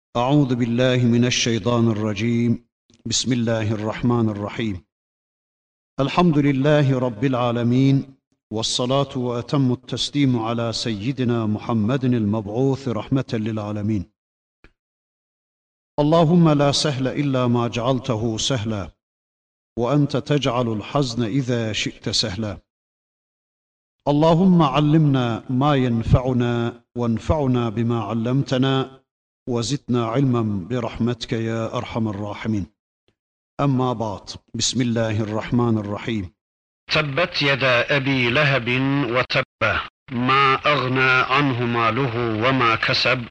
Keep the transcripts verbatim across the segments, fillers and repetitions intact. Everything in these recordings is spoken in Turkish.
أعوذ بالله من الشيطان الرجيم. بسم الله الرحمن الرحيم. الحمد لله رب العالمين، والصلاة وأتم التسليم على سيدنا محمد المبعوث رحمة للعالمين. اللهم لا سهل إلا ما جعلته سهلا، وأنت تجعل الحزن إذا شئت سهلا. اللهم علمنا ما ينفعنا، وانفعنا بما علمتنا، وزدنا علما برحمتك يا أرحم الراحمين. أما بعد، بسم الله الرحمن الرحيم. تبت يدا أبي لهب وتب، ما أغنى عنه ماله وما كسب،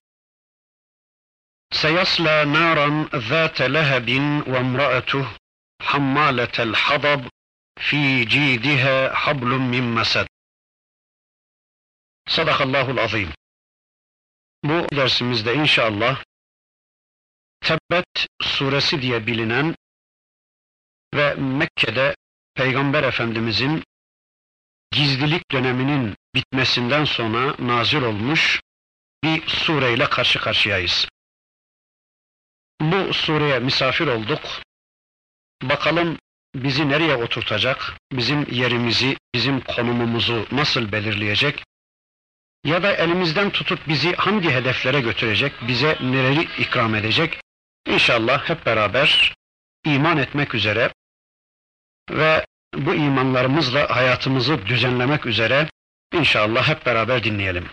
سيصلى نارا ذات لهب وامرأته حمالة الحطب في جيدها حبل من مسد. Sadakallahul azim. Bu dersimizde inşallah Tebbet suresi diye bilinen ve Mekke'de Peygamber Efendimizin gizlilik döneminin bitmesinden sonra nazil olmuş bir sureyle karşı karşıyayız. Bu sureye misafir olduk. Bakalım bizi nereye oturtacak, bizim yerimizi, bizim konumumuzu nasıl belirleyecek? Ya da elimizden tutup bizi hangi hedeflere götürecek, bize neleri ikram edecek? İnşallah hep beraber iman etmek üzere ve bu imanlarımızla hayatımızı düzenlemek üzere inşallah hep beraber dinleyelim.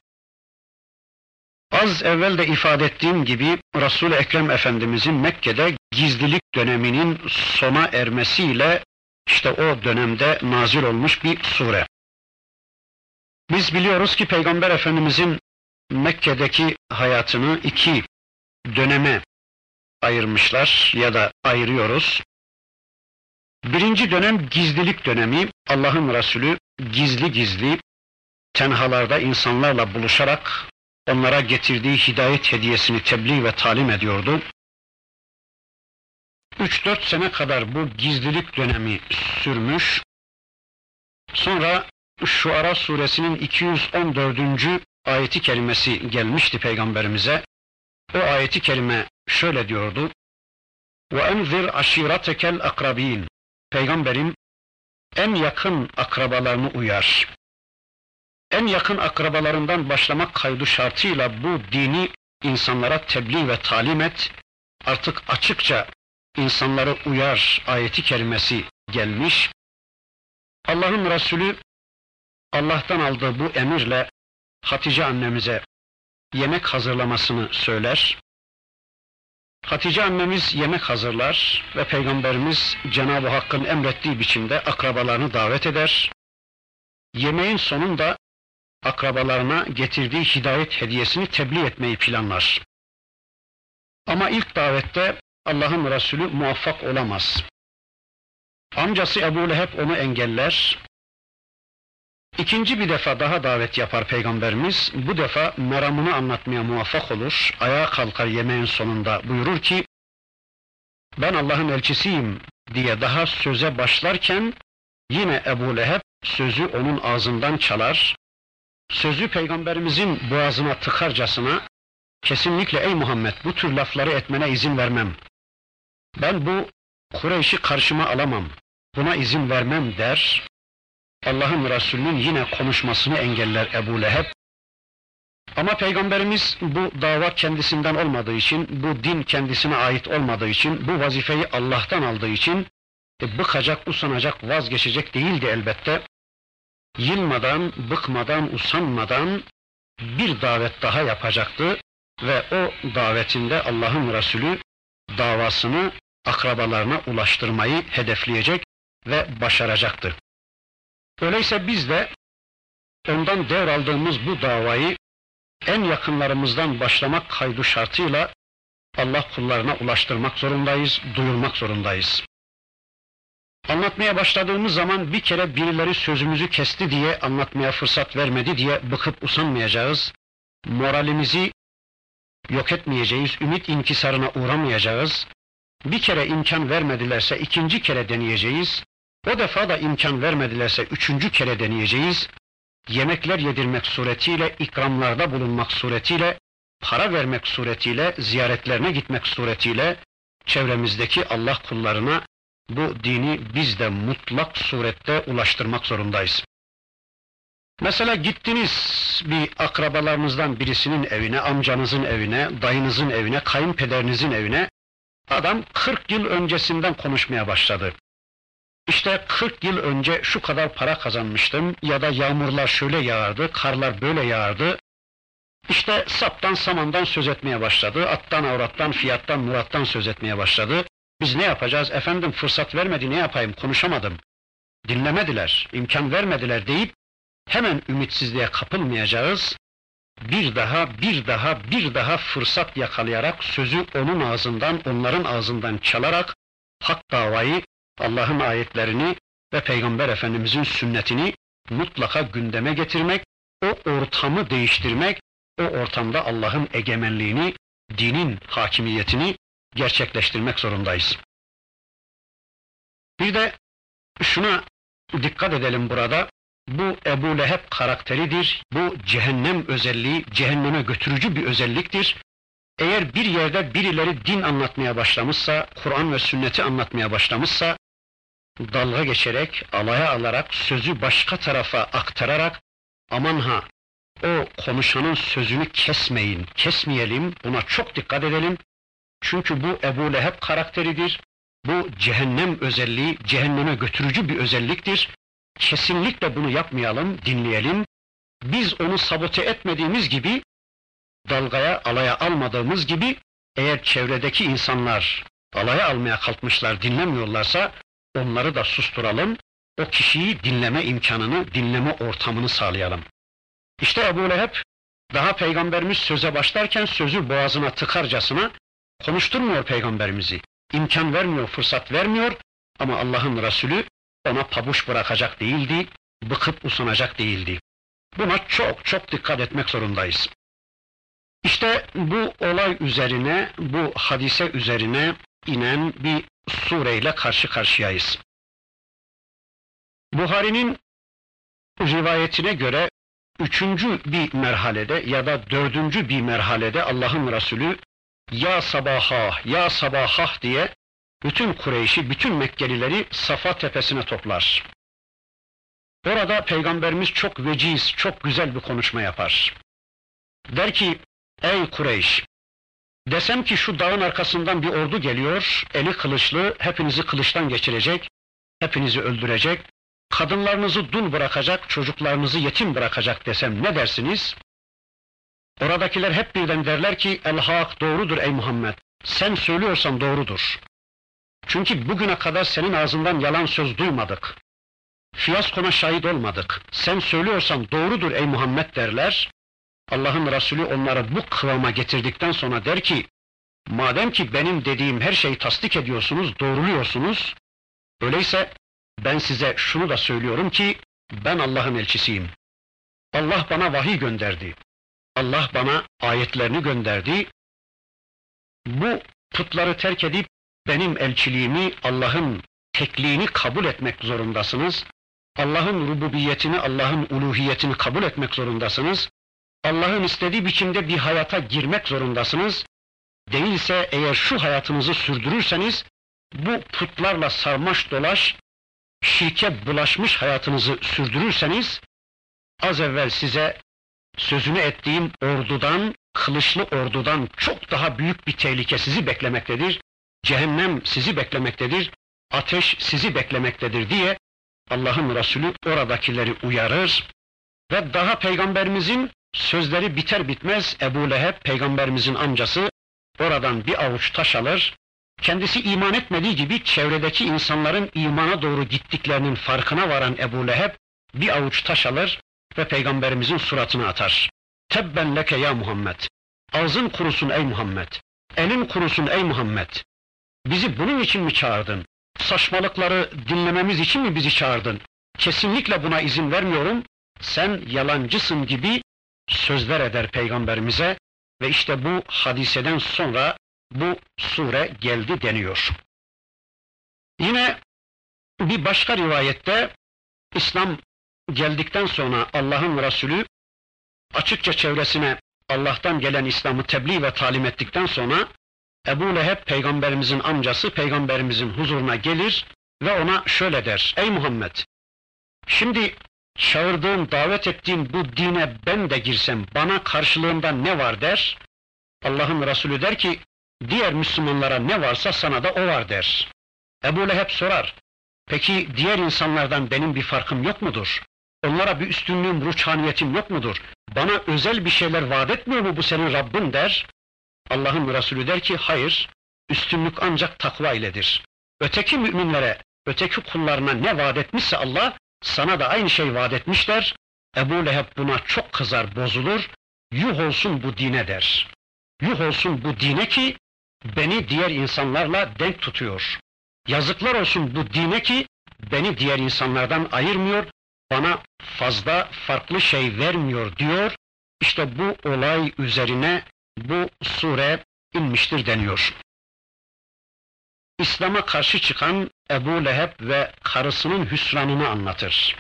Az evvel de ifade ettiğim gibi Resul-i Ekrem Efendimizin Mekke'de gizlilik döneminin sona ermesiyle işte o dönemde nazil olmuş bir sure. Biz biliyoruz ki Peygamber Efendimizin Mekke'deki hayatını iki döneme ayırmışlar ya da ayırıyoruz. Birinci dönem gizlilik dönemi. Allah'ın Resulü gizli gizli tenhalarda insanlarla buluşarak onlara getirdiği hidayet hediyesini tebliğ ve talim ediyordu. Üç dört sene kadar bu gizlilik dönemi sürmüş. Sonra Şuara suresinin iki yüz on dördüncü ayeti kerimesi gelmişti Peygamberimize. O ayeti kerime şöyle diyordu: وَاَنْذِرْ عَشِيرَتَكَ الْاَقْرَب۪ينَ. Peygamberim en yakın akrabalarını uyar. En yakın akrabalarından başlamak kaydı şartıyla bu dini insanlara tebliğ ve talim et. Artık açıkça insanları uyar ayeti kerimesi gelmiş. Allah'ın Resulü Allah'tan aldığı bu emirle Hatice annemize yemek hazırlamasını söyler. Hatice annemiz yemek hazırlar ve Peygamberimiz Cenab-ı Hakk'ın emrettiği biçimde akrabalarını davet eder. Yemeğin sonunda akrabalarına getirdiği hidayet hediyesini tebliğ etmeyi planlar. Ama ilk davette Allah'ın Resulü muvaffak olamaz. Amcası Ebu Leheb onu engeller. İkinci bir defa daha davet yapar Peygamberimiz. Bu defa meramını anlatmaya muvaffak olur. Ayağa kalkar yemeğin sonunda, buyurur ki ben Allah'ın elçisiyim diye daha söze başlarken yine Ebu Leheb sözü onun ağzından çalar. Sözü Peygamberimizin boğazına tıkarcasına kesinlikle ey Muhammed bu tür lafları etmene izin vermem. Ben bu Kureyş'i karşıma alamam. Buna izin vermem der. Allah'ın Resulü'nün yine konuşmasını engeller Ebu Leheb. Ama Peygamberimiz bu dava kendisinden olmadığı için, bu din kendisine ait olmadığı için, bu vazifeyi Allah'tan aldığı için e, bıkacak, usanacak, vazgeçecek değildi elbette. Yılmadan, bıkmadan, usanmadan bir davet daha yapacaktı ve o davetinde Allah'ın Resulü davasını akrabalarına ulaştırmayı hedefleyecek ve başaracaktı. Öyleyse biz de ondan devraldığımız bu davayı en yakınlarımızdan başlamak kaydı şartıyla Allah kullarına ulaştırmak zorundayız, duyurmak zorundayız. Anlatmaya başladığımız zaman bir kere birileri sözümüzü kesti diye, anlatmaya fırsat vermedi diye bıkıp usanmayacağız. Moralimizi yok etmeyeceğiz, ümit inkisarına uğramayacağız. Bir kere imkan vermedilerse ikinci kere deneyeceğiz. O defa da imkan vermedilerse üçüncü kere deneyeceğiz. Yemekler yedirmek suretiyle, ikramlarda bulunmak suretiyle para vermek suretiyle, ziyaretlerine gitmek suretiyle çevremizdeki Allah kullarına bu dini biz de mutlak surette ulaştırmak zorundayız. Mesela gittiniz bir akrabalarınızdan birisinin evine, amcanızın evine, dayınızın evine, kayınpederinizin evine, adam kırk yıl öncesinden konuşmaya başladı. İşte kırk yıl önce şu kadar para kazanmıştım ya da yağmurlar şöyle yağardı, karlar böyle yağardı. İşte saptan samandan söz etmeye başladı, attan avrattan, fiyattan murattan söz etmeye başladı. Biz ne yapacağız? Efendim fırsat vermedi, ne yapayım, konuşamadım. Dinlemediler, imkan vermediler deyip hemen ümitsizliğe kapılmayacağız. Bir daha, bir daha, bir daha fırsat yakalayarak sözü onun ağzından, onların ağzından çalarak hak davayı, Allah'ın ayetlerini ve Peygamber Efendimizin sünnetini mutlaka gündeme getirmek, o ortamı değiştirmek, o ortamda Allah'ın egemenliğini, dinin hakimiyetini gerçekleştirmek zorundayız. Bir de şuna dikkat edelim burada, bu Ebu Leheb karakteridir, bu cehennem özelliği, cehenneme götürücü bir özelliktir. Eğer bir yerde birileri din anlatmaya başlamışsa, Kur'an ve sünneti anlatmaya başlamışsa, dalga geçerek, alaya alarak, sözü başka tarafa aktararak, aman ha, o konuşanın sözünü kesmeyin, kesmeyelim, buna çok dikkat edelim. Çünkü bu Ebu Leheb karakteridir, bu cehennem özelliği, cehenneme götürücü bir özelliktir. Kesinlikle bunu yapmayalım, dinleyelim. Biz onu sabote etmediğimiz gibi, dalgaya, alaya almadığımız gibi, eğer çevredeki insanlar alaya almaya kalkmışlar, dinlemiyorlarsa, onları da susturalım, o kişiyi dinleme imkanını, dinleme ortamını sağlayalım. İşte Ebu Leheb, daha Peygamberimiz söze başlarken sözü boğazına tıkarcasına konuşturmuyor Peygamberimizi. İmkan vermiyor, fırsat vermiyor ama Allah'ın Resulü ona pabuç bırakacak değildi, bıkıp usanacak değildi. Buna çok çok dikkat etmek zorundayız. İşte bu olay üzerine, bu hadise üzerine inen bir sureyle karşı karşıyayız. Buhari'nin rivayetine göre üçüncü bir merhalede ya da dördüncü bir merhalede Allah'ın Resulü ya sabahah, ya sabahah diye bütün Kureyş'i, bütün Mekkelileri Safa tepesine toplar. Orada Peygamberimiz çok veciz, çok güzel bir konuşma yapar. Der ki, ey Kureyş, desem ki şu dağın arkasından bir ordu geliyor, eli kılıçlı, hepinizi kılıçtan geçirecek, hepinizi öldürecek, kadınlarınızı dul bırakacak, çocuklarınızı yetim bırakacak desem ne dersiniz? Oradakiler hep birden derler ki, el-hak doğrudur ey Muhammed, sen söylüyorsan doğrudur. Çünkü bugüne kadar senin ağzından yalan söz duymadık. Fiyaskona şahit olmadık. Sen söylüyorsan doğrudur ey Muhammed derler. Allah'ın Resulü onları bu kıvama getirdikten sonra der ki, madem ki benim dediğim her şeyi tasdik ediyorsunuz, doğruluyorsunuz, öyleyse ben size şunu da söylüyorum ki, ben Allah'ın elçisiyim. Allah bana vahiy gönderdi. Allah bana ayetlerini gönderdi. Bu putları terk edip benim elçiliğimi, Allah'ın tekliğini kabul etmek zorundasınız. Allah'ın rububiyetini, Allah'ın uluhiyetini kabul etmek zorundasınız. Allah'ın istediği biçimde bir hayata girmek zorundasınız. Değilse eğer şu hayatınızı sürdürürseniz, bu putlarla sarmaş dolaş, şirke bulaşmış hayatınızı sürdürürseniz, az evvel size sözünü ettiğim ordudan, kılıçlı ordudan çok daha büyük bir tehlike sizi beklemektedir. Cehennem sizi beklemektedir, ateş sizi beklemektedir diye Allah'ın Resulü oradakileri uyarır ve daha Peygamberimizin sözleri biter bitmez Ebu Leheb, Peygamberimizin amcası, oradan bir avuç taş alır, kendisi iman etmediği gibi çevredeki insanların imana doğru gittiklerinin farkına varan Ebu Leheb bir avuç taş alır ve Peygamberimizin suratına atar. Tebben leke ya Muhammed, ağzın kurusun ey Muhammed, elin kurusun ey Muhammed. Bizi bunun için mi çağırdın? Saçmalıkları dinlememiz için mi bizi çağırdın? Kesinlikle buna izin vermiyorum. Sen yalancısın gibi sözler eder Peygamberimize ve işte bu hadiseden sonra bu sure geldi deniyor. Yine bir başka rivayette İslam geldikten sonra Allah'ın Resulü açıkça çevresine Allah'tan gelen İslam'ı tebliğ ve talim ettikten sonra Ebu Leheb peygamberimizin amcası peygamberimizin huzuruna gelir ve ona şöyle der: ey Muhammed, şimdi çağırdığın, davet ettiğin bu dine ben de girsem bana karşılığında ne var der. Allah'ın Resulü der ki diğer Müslümanlara ne varsa sana da o var der. Ebu Leheb sorar, peki diğer insanlardan benim bir farkım yok mudur? Onlara bir üstünlüğüm, ruhaniyetim yok mudur? Bana özel bir şeyler vaat etmiyor mu bu senin Rabbin der. Allah'ın Resulü der ki hayır, üstünlük ancak takva iledir. Öteki müminlere, öteki kullarına ne vaat etmişse Allah, sana da aynı şey vaat etmişler. Ebu Leheb buna çok kızar, bozulur. Yuh olsun bu dine der. Yuh olsun bu dine ki beni diğer insanlarla denk tutuyor. Yazıklar olsun bu dine ki beni diğer insanlardan ayırmıyor, bana fazla farklı şey vermiyor diyor. İşte bu olay üzerine bu sure inmiştir deniyor. İslam'a karşı çıkan Ebu Leheb ve karısının hüsranını anlatır.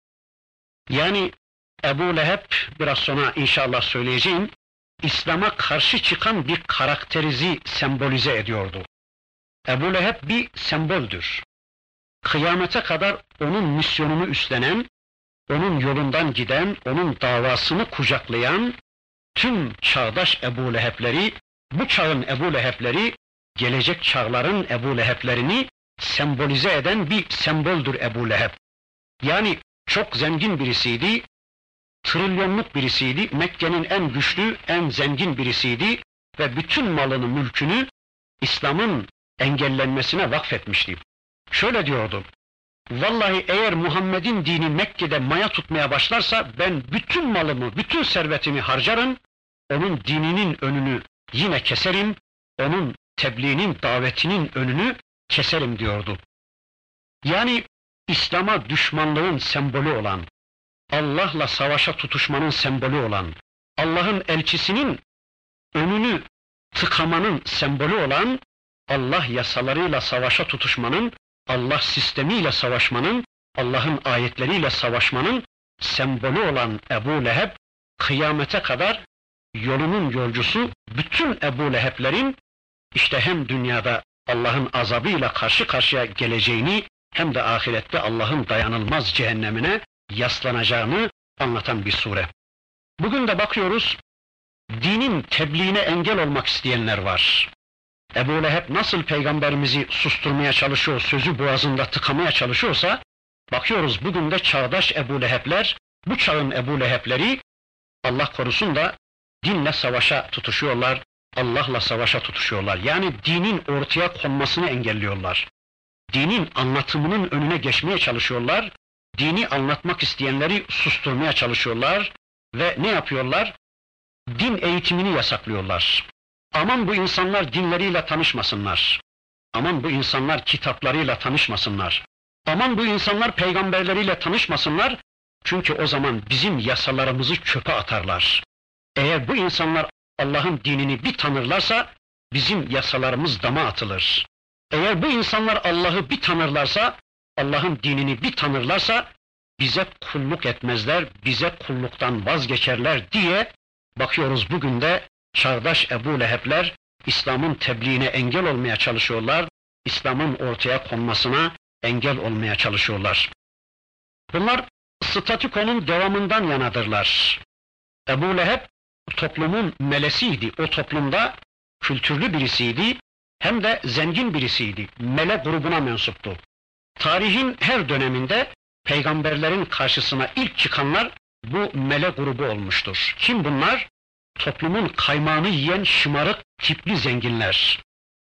Yani Ebu Leheb, biraz sonra inşallah söyleyeceğim, İslam'a karşı çıkan bir karakterizi sembolize ediyordu. Ebu Leheb bir semboldür. Kıyamete kadar onun misyonunu üstlenen, onun yolundan giden, onun davasını kucaklayan tüm çağdaş Ebu Leheb'leri, bu çağın Ebu Leheb'leri, gelecek çağların Ebu Leheb'lerini sembolize eden bir semboldür Ebu Leheb. Yani çok zengin birisiydi, trilyonluk birisiydi, Mekke'nin en güçlü, en zengin birisiydi ve bütün malını, mülkünü İslam'ın engellenmesine vakfetmişti. Şöyle diyordu, vallahi eğer Muhammed'in dini Mekke'de maya tutmaya başlarsa ben bütün malımı, bütün servetimi harcarım, onun dininin önünü yine keserim, onun tebliğinin, davetinin önünü keserim diyordu. Yani İslam'a düşmanlığın sembolü olan, Allah'la savaşa tutuşmanın sembolü olan, Allah'ın elçisinin önünü tıkamanın sembolü olan, Allah yasalarıyla savaşa tutuşmanın, Allah sistemiyle savaşmanın, Allah'ın ayetleriyle savaşmanın sembolü olan Ebu Leheb, kıyamete kadar yolunun yolcusu bütün Ebu Leheb'lerin işte hem dünyada Allah'ın azabıyla karşı karşıya geleceğini hem de ahirette Allah'ın dayanılmaz cehennemine yaslanacağını anlatan bir sure. Bugün de bakıyoruz, dinin tebliğine engel olmak isteyenler var. Ebu Leheb nasıl peygamberimizi susturmaya çalışıyor, sözü boğazında tıkamaya çalışıyorsa, bakıyoruz bugün de çağdaş Ebu Leheb'ler, bu çağın Ebu Leheb'leri, Allah korusun da dinle savaşa tutuşuyorlar, Allah'la savaşa tutuşuyorlar. Yani dinin ortaya konmasını engelliyorlar. Dinin anlatımının önüne geçmeye çalışıyorlar, dini anlatmak isteyenleri susturmaya çalışıyorlar ve ne yapıyorlar? Din eğitimini yasaklıyorlar. Aman bu insanlar dinleriyle tanışmasınlar. Aman bu insanlar kitaplarıyla tanışmasınlar. Aman bu insanlar peygamberleriyle tanışmasınlar. Çünkü o zaman bizim yasalarımızı çöpe atarlar. Eğer bu insanlar Allah'ın dinini bir tanırlarsa bizim yasalarımız dama atılır. Eğer bu insanlar Allah'ı bir tanırlarsa, Allah'ın dinini bir tanırlarsa bize kulluk etmezler, bize kulluktan vazgeçerler diye bakıyoruz bugün de çağdaş Ebu Leheb'ler İslam'ın tebliğine engel olmaya çalışıyorlar, İslam'ın ortaya konmasına engel olmaya çalışıyorlar. Bunlar statükonun devamından yanadırlar. Ebu Leheb toplumun melesiydi, o toplumda kültürlü birisiydi, hem de zengin birisiydi, mele grubuna mensuptu. Tarihin her döneminde peygamberlerin karşısına ilk çıkanlar bu mele grubu olmuştur. Kim bunlar? Toplumun kaymağını yiyen şımarık tipli zenginler.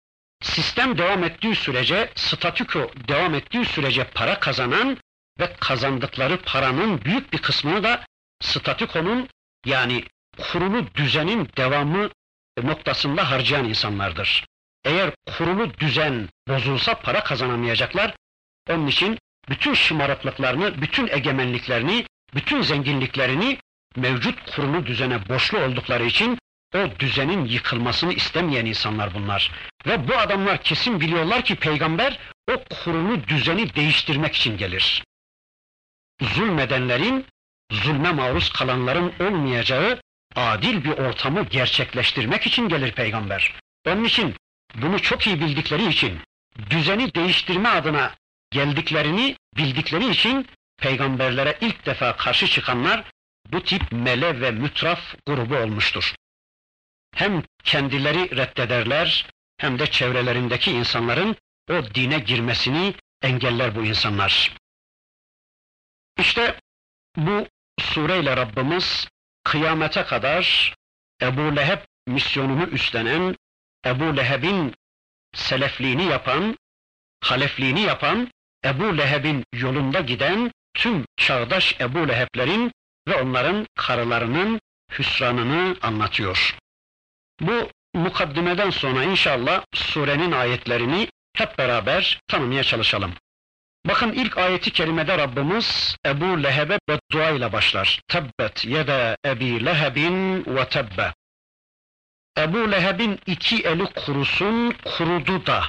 Sistem devam ettiği sürece, statüko devam ettiği sürece para kazanan ve kazandıkları paranın büyük bir kısmını da statükonun yani kurulu düzenin devamı noktasında harcayan insanlardır. Eğer kurulu düzen bozulsa para kazanamayacaklar. Onun için bütün şımarıklıklarını, bütün egemenliklerini, bütün zenginliklerini mevcut kurulu düzene borçlu oldukları için o düzenin yıkılmasını istemeyen insanlar bunlar. Ve bu adamlar kesin biliyorlar ki peygamber o kurulu düzeni değiştirmek için gelir. Zulmedenlerin, zulme maruz kalanların olmayacağı adil bir ortamı gerçekleştirmek için gelir peygamber. Onun için bunu çok iyi bildikleri için, düzeni değiştirme adına geldiklerini bildikleri için peygamberlere ilk defa karşı çıkanlar bu tip mele ve mütraf grubu olmuştur. Hem kendileri reddederler hem de çevrelerindeki insanların o dine girmesini engeller bu insanlar. İşte bu sureyle Rabbimiz kıyamete kadar Ebu Leheb misyonunu üstlenen, Ebu Leheb'in selefliğini yapan, halefliğini yapan, Ebu Leheb'in yolunda giden tüm çağdaş Ebu Leheb'lerin ve onların karılarının hüsranını anlatıyor. Bu mukaddimeden sonra inşallah surenin ayetlerini hep beraber tanımaya çalışalım. Bakın ilk ayeti kerimede Rabbimiz Ebu Leheb'e beddua ile başlar. Tebbet yede Ebi Lehebin ve tebbe. Ebu Leheb'in iki eli kurusun, kurudu da.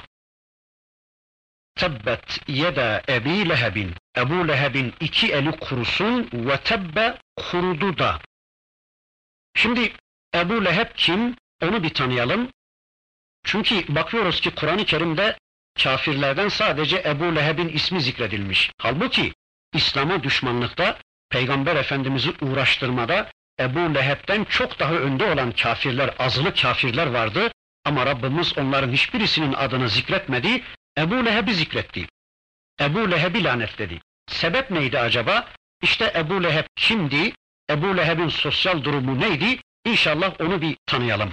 Tebbet yede Ebi Lehebin. Ebu Leheb'in iki eli kurusun ve tebbe, kurudu da. Şimdi Ebu Leheb kim? Onu bir tanıyalım. Çünkü bakıyoruz ki Kur'an-ı Kerim'de kafirlerden sadece Ebu Leheb'in ismi zikredilmiş. Halbuki İslam'a düşmanlıkta, Peygamber Efendimiz'i uğraştırmada Ebu Leheb'den çok daha önde olan kafirler, azılı kafirler vardı. Ama Rabbimiz onların hiçbirisinin adını zikretmedi, Ebu Leheb'i zikretti. Ebu Leheb'i lanetledi. Sebep neydi acaba? İşte Ebu Leheb kimdi? Ebu Leheb'in sosyal durumu neydi? İnşallah onu bir tanıyalım.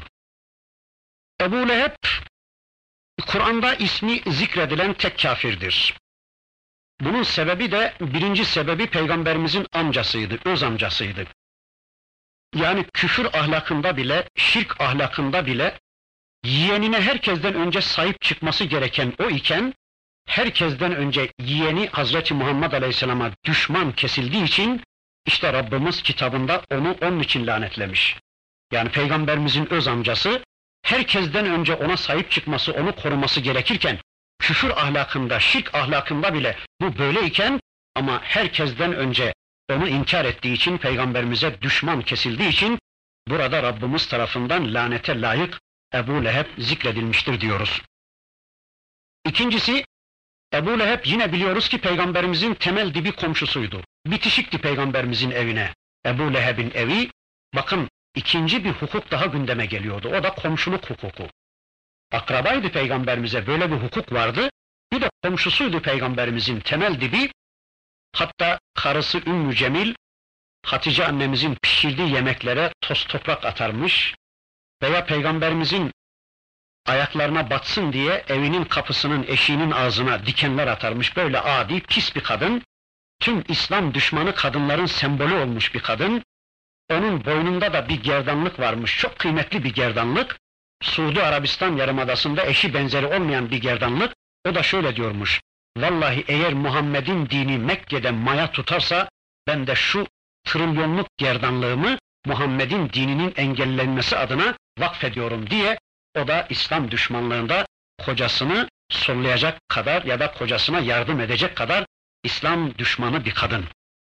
Ebu Leheb, Kur'an'da ismi zikredilen tek kafirdir. Bunun sebebi de, birinci sebebi Peygamberimizin amcasıydı, öz amcasıydı. Yani küfür ahlakında bile, şirk ahlakında bile, yeğenine herkesten önce sahip çıkması gereken o iken, herkesten önce yeğeni Hazreti Muhammed Aleyhisselam'a düşman kesildiği için, işte Rabbimiz kitabında onu onun için lanetlemiş. Yani Peygamberimizin öz amcası, herkesten önce ona sahip çıkması, onu koruması gerekirken, küfür ahlakında, şirk ahlakında bile bu böyleyken, ama herkesten önce onu inkar ettiği için, Peygamberimize düşman kesildiği için, burada Rabbimiz tarafından lanete layık Ebu Leheb zikredilmiştir diyoruz. İkincisi, Ebu Leheb yine biliyoruz ki Peygamberimizin temel dibi komşusuydu. Bitişikti Peygamberimizin evine. Ebu Leheb'in evi, bakın ikinci bir hukuk daha gündeme geliyordu. O da komşuluk hukuku. Akrabaydı Peygamberimize, böyle bir hukuk vardı. Bir de komşusuydu Peygamberimizin temel dibi. Hatta karısı Ümmü Cemil, Hatice annemizin pişirdiği yemeklere toz toprak atarmış veya Peygamberimizin ayaklarına batsın diye evinin kapısının, eşiğinin ağzına dikenler atarmış. Böyle adi, pis bir kadın, tüm İslam düşmanı kadınların sembolü olmuş bir kadın. Onun boynunda da bir gerdanlık varmış, çok kıymetli bir gerdanlık. Suudi Arabistan Yarımadası'nda eşi benzeri olmayan bir gerdanlık. O da şöyle diyormuş: vallahi eğer Muhammed'in dini Mekke'de maya tutarsa, ben de şu trilyonluk gerdanlığımı Muhammed'in dininin engellenmesi adına vakfediyorum diye, o da İslam düşmanlığında kocasını sollayacak kadar ya da kocasına yardım edecek kadar İslam düşmanı bir kadın.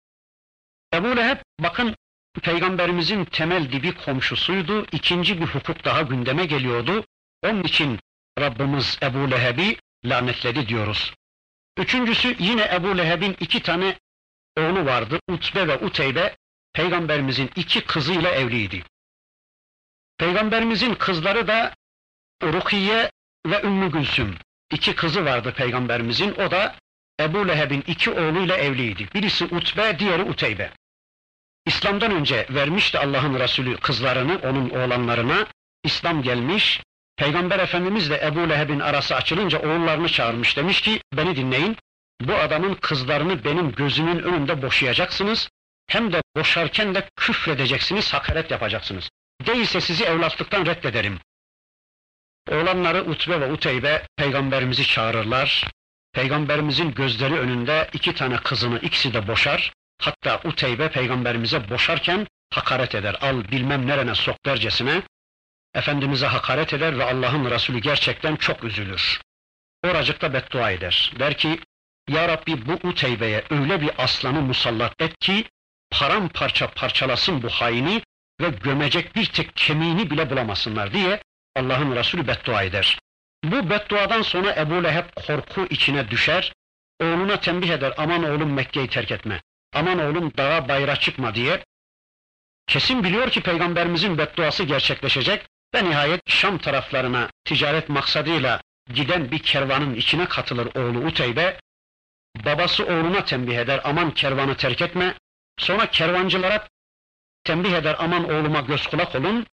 Ebu Leheb, bakın, Peygamberimizin temel dibi komşusuydu, ikinci bir hukuk daha gündeme geliyordu. Onun için Rabbimiz Ebu Leheb'i lanetledi diyoruz. Üçüncüsü, yine Ebu Leheb'in iki tane oğlu vardı, Utbe ve Uteybe, Peygamberimizin iki kızıyla evliydi. Peygamberimizin kızları da Rukiye ve Ümmü Gülsüm. İki kızı vardı Peygamberimizin, o da Ebu Leheb'in iki oğluyla evliydi. Birisi Utbe, diğeri Uteybe. İslam'dan önce vermişti Allah'ın Resulü kızlarını onun oğlanlarına. İslam gelmiş, Peygamber Efendimiz de Ebu Leheb'in arası açılınca oğullarını çağırmış, demiş ki beni dinleyin, bu adamın kızlarını benim gözümün önünde boşayacaksınız, hem de boşarken de küfredeceksiniz, hakaret yapacaksınız. Değilse sizi evlatlıktan reddederim. Oğlanları Utbe ve Uteybe Peygamberimizi çağırırlar. Peygamberimizin gözleri önünde iki tane kızını ikisi de boşar. Hatta Uteybe Peygamberimize boşarken hakaret eder. Al bilmem nerene sok dercesine. Efendimiz'e hakaret eder ve Allah'ın Resulü gerçekten çok üzülür. Oracıkta beddua eder. Der ki, Ya Rabbi, bu Uteybe'ye öyle bir aslanı musallat et ki paramparça parçalasın bu haini, ve gömecek bir tek kemiğini bile bulamasınlar diye Allah'ın Resulü beddua eder. Bu bedduadan sonra Ebu Leheb korku içine düşer, oğluna tembih eder, aman oğlum Mekke'yi terk etme, aman oğlum dağa bayıra çıkma diye. Kesin biliyor ki Peygamberimizin bedduası gerçekleşecek ve nihayet Şam taraflarına ticaret maksadıyla giden bir kervanın içine katılır oğlu Uteybe. Babası oğluna tembih eder, aman kervanı terk etme. Sonra kervancılara tembih eder, aman oğluma göz kulak olun.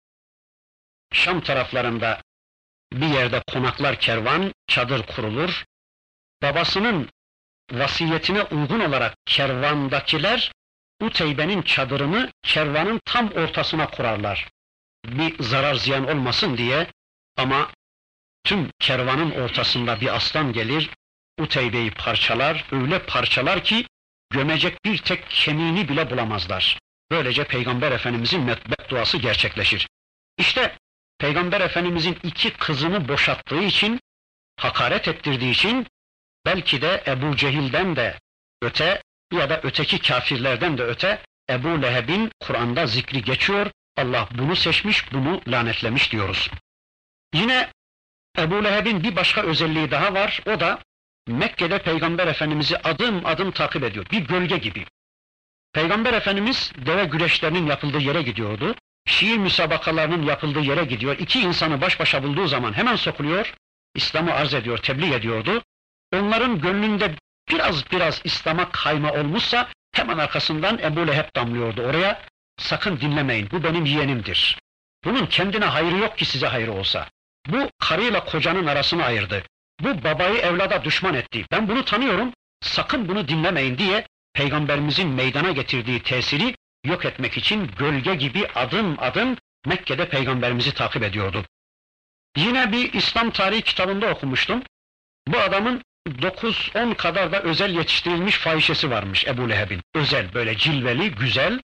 Şam taraflarında bir yerde konaklar kervan, çadır kurulur. Babasının vasiyetine uygun olarak kervandakiler Uteybe'nin çadırını kervanın tam ortasına kurarlar. Bir zarar ziyan olmasın diye, ama tüm kervanın ortasında bir aslan gelir, Uteybe'yi parçalar, öyle parçalar ki gömecek bir tek kemiğini bile bulamazlar. Böylece Peygamber Efendimizin bedduası gerçekleşir. İşte Peygamber Efendimizin iki kızını boşattığı için, hakaret ettirdiği için, belki de Ebu Cehil'den de öte ya da öteki kafirlerden de öte Ebu Leheb'in Kur'an'da zikri geçiyor. Allah bunu seçmiş, bunu lanetlemiş diyoruz. Yine Ebu Leheb'in bir başka özelliği daha var. O da Mekke'de Peygamber Efendimiz'i adım adım takip ediyor. Bir gölge gibi. Peygamber Efendimiz deve güreşlerinin yapıldığı yere gidiyordu. Şiir müsabakalarının yapıldığı yere gidiyor. İki insanı baş başa bulduğu zaman hemen sokuluyor. İslam'ı arz ediyor, tebliğ ediyordu. Onların gönlünde biraz biraz İslam'a kayma olmuşsa hemen arkasından Ebu Leheb damlıyordu oraya. Sakın dinlemeyin, bu benim yeğenimdir. Bunun kendine hayrı yok ki size hayrı olsa. Bu karıyla kocanın arasını ayırdı. Bu babayı evlada düşman etti. Ben bunu tanıyorum, sakın bunu dinlemeyin diye Peygamberimizin meydana getirdiği tesiri yok etmek için gölge gibi adım adım Mekke'de Peygamberimizi takip ediyordu. Yine bir İslam tarihi kitabında okumuştum. Bu adamın dokuz on kadar da özel yetiştirilmiş fahişesi varmış Ebu Leheb'in. Özel, böyle cilveli, güzel.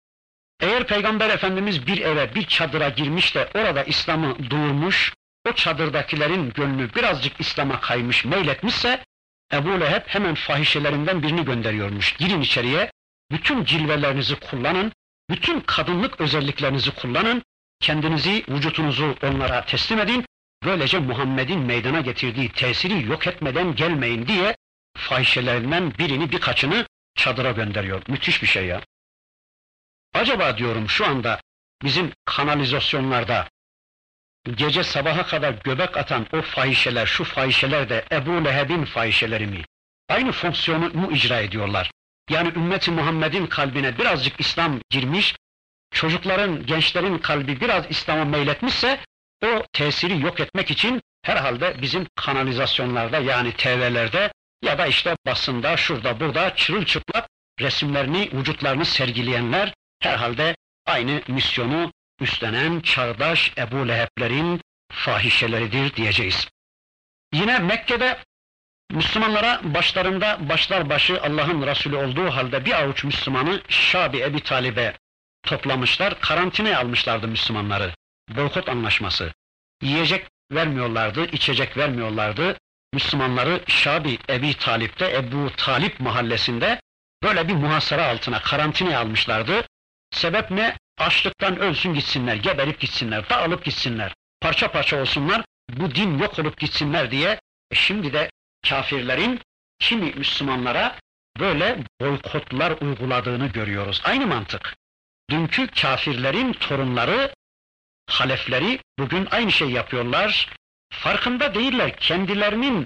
Eğer Peygamber Efendimiz bir eve, bir çadıra girmiş de orada İslam'ı duyurmuş, o çadırdakilerin gönlü birazcık İslam'a kaymış, meyletmişse, Ebu Leheb hemen fahişelerinden birini gönderiyormuş. Girin içeriye, bütün cilvelerinizi kullanın, bütün kadınlık özelliklerinizi kullanın, kendinizi, vücutunuzu onlara teslim edin, böylece Muhammed'in meydana getirdiği tesiri yok etmeden gelmeyin diye fahişelerinden birini, birkaçını çadıra gönderiyor. Müthiş bir şey ya. Acaba diyorum şu anda bizim kanalizasyonlarda gece sabaha kadar göbek atan o fahişeler, şu fahişeler de Ebu Leheb'in fahişeleri mi? Aynı fonksiyonu mu icra ediyorlar? Yani ümmeti Muhammed'in kalbine birazcık İslam girmiş, çocukların, gençlerin kalbi biraz İslam'a meyletmişse, o tesiri yok etmek için herhalde bizim kanalizasyonlarda, yani T V'lerde ya da işte basında, şurada burada çırılçıplak resimlerini, vücutlarını sergileyenler herhalde aynı misyonu üstlenen çağdaş Ebu Leheb'lerin fahişeleridir diyeceğiz. Yine Mekke'de Müslümanlara başlarında başlar başı Allah'ın Resulü olduğu halde bir avuç Müslümanı Şabi Ebi Talib'e toplamışlar, karantinaya almışlardı Müslümanları. Boykot anlaşması. Yiyecek vermiyorlardı, içecek vermiyorlardı. Müslümanları Şabi Ebi Talip'te, Ebu Talip mahallesinde böyle bir muhasara altına, karantinaya almışlardı. Sebep ne? Açlıktan ölsün gitsinler, geberip gitsinler, dağılıp gitsinler, parça parça olsunlar, bu din yok olup gitsinler diye. E şimdi de kafirlerin kimi Müslümanlara böyle boykotlar uyguladığını görüyoruz. Aynı mantık. Dünkü kafirlerin torunları, halefleri bugün aynı şey yapıyorlar. Farkında değiller, kendilerinin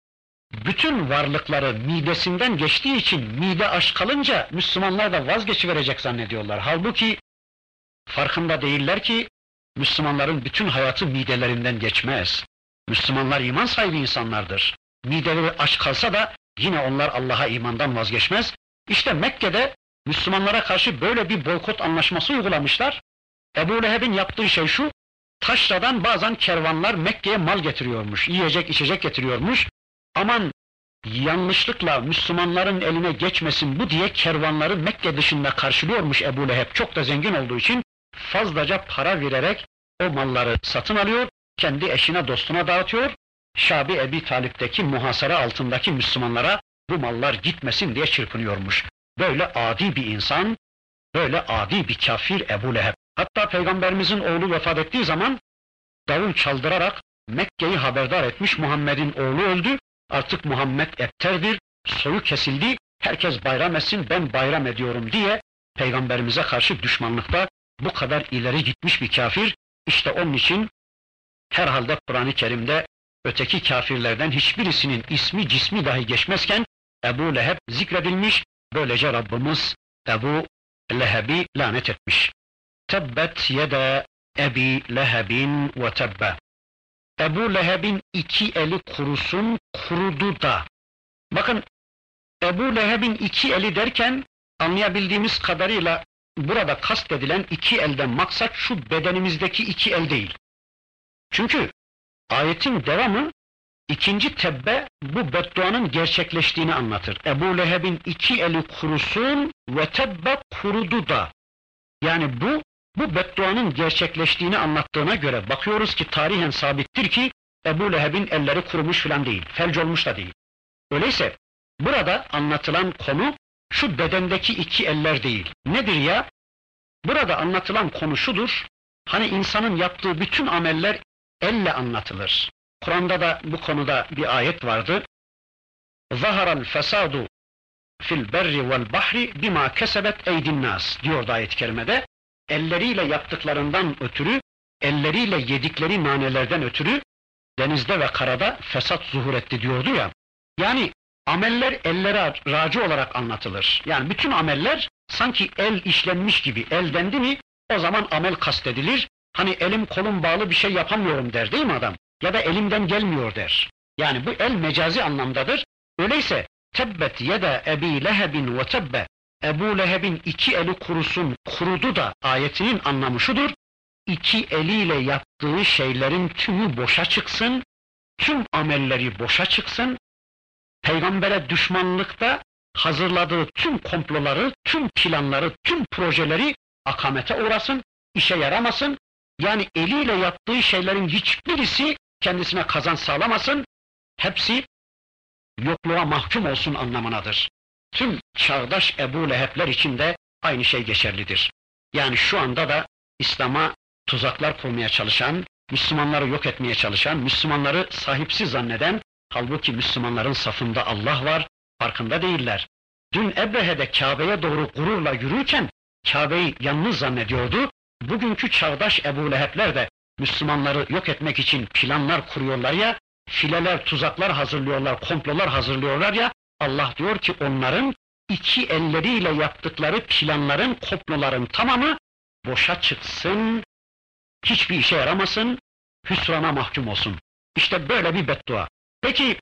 bütün varlıkları midesinden geçtiği için mide aç kalınca Müslümanlar da vazgeçiverecek zannediyorlar. Halbuki farkında değiller ki Müslümanların bütün hayatı midelerinden geçmez. Müslümanlar iman sahibi insanlardır. Mideleri aç kalsa da yine onlar Allah'a imandan vazgeçmez. İşte Mekke'de Müslümanlara karşı böyle bir boykot anlaşması uygulamışlar. Ebu Leheb'in yaptığı şey şu, taşradan bazen kervanlar Mekke'ye mal getiriyormuş, yiyecek içecek getiriyormuş. Aman yanlışlıkla Müslümanların eline geçmesin bu diye kervanları Mekke dışında karşılıyormuş Ebu Leheb. Çok da zengin olduğu için fazlaca para vererek o malları satın alıyor, kendi eşine dostuna dağıtıyor. Şabi Ebi Talip'teki muhasara altındaki Müslümanlara bu mallar gitmesin diye çırpınıyormuş. Böyle adi bir insan, böyle adi bir kafir Ebu Leheb. Hatta Peygamberimizin oğlu vefat ettiği zaman davul çaldırarak Mekke'yi haberdar etmiş, Muhammed'in oğlu öldü, artık Muhammed ebterdir, soyu kesildi, herkes bayram etsin, ben bayram ediyorum diye Peygamberimize karşı düşmanlıkta bu kadar ileri gitmiş bir kafir. İşte onun için herhalde Kur'an-ı Kerim'de öteki kafirlerden hiçbirisinin ismi cismi dahi geçmezken Ebu Leheb zikredilmiş, böylece Rabbimiz Ebu Leheb'i lanet etmiş. Tebbet yede Ebi Lehebin ve tebbe. Ebu Leheb'in iki eli kurusun, kurudu da. Bakın, Ebu Leheb'in iki eli derken anlayabildiğimiz kadarıyla burada kastedilen iki elden maksat şu bedenimizdeki iki el değil. Çünkü ayetin devamı ikinci tebbe bu bedduanın gerçekleştiğini anlatır. Ebu Leheb'in iki eli kurusun ve tebbe kurudu da. Yani bu bu bedduanın gerçekleştiğini anlattığına göre bakıyoruz ki tarihen sabittir ki Ebu Leheb'in elleri kurumuş filan değil, felç olmuş da değil. Öyleyse burada anlatılan konu şu bedendeki iki eller değil. Nedir ya? Burada anlatılan konu şudur. Hani insanın yaptığı bütün ameller elle anlatılır. Kur'an'da da bu konuda bir ayet vardı. Zaharal fesadu fil berri vel bahri bima kesebet eydin nas diyor ayet-i kerimede. Elleriyle yaptıklarından ötürü, elleriyle yedikleri nanelerden ötürü denizde ve karada fesat zuhur etti diyordu ya. Yani ameller ellere raci olarak anlatılır. Yani bütün ameller sanki el işlenmiş gibi, el dendi mi o zaman amel kastedilir. Hani elim kolum bağlı bir şey yapamıyorum der değil mi adam? Ya da elimden gelmiyor der. Yani bu el mecazi anlamdadır. Öyleyse tebbet yede Ebi Lehebin ve tebbe. Ebu Leheb'in iki eli kurusun, kurudu da ayetinin anlamı şudur. İki eliyle yaptığı şeylerin tümü boşa çıksın, tüm amelleri boşa çıksın. Peygambere düşmanlıkta hazırladığı tüm komploları, tüm planları, tüm projeleri akamete uğrasın, işe yaramasın. Yani eliyle yaptığı şeylerin hiçbirisi kendisine kazanç sağlamasın. Hepsi yokluğa mahkum olsun anlamınadır. Tüm çağdaş Ebu Leheb'ler için de aynı şey geçerlidir. Yani şu anda da İslam'a tuzaklar kurmaya çalışan, Müslümanları yok etmeye çalışan, Müslümanları sahipsiz zanneden, halbuki Müslümanların safında Allah var, farkında değiller. Dün Ebrehe'de Kabe'ye doğru gururla yürürken Kabe'yi yalnız zannediyordu. Bugünkü çağdaş Ebu Leheb'ler de Müslümanları yok etmek için planlar kuruyorlar ya, fileler, tuzaklar hazırlıyorlar, komplolar hazırlıyorlar ya, Allah diyor ki onların iki elleriyle yaptıkları planların, komploların tamamı boşa çıksın, hiçbir işe yaramasın, hüsrana mahkum olsun. İşte böyle bir beddua. Peki,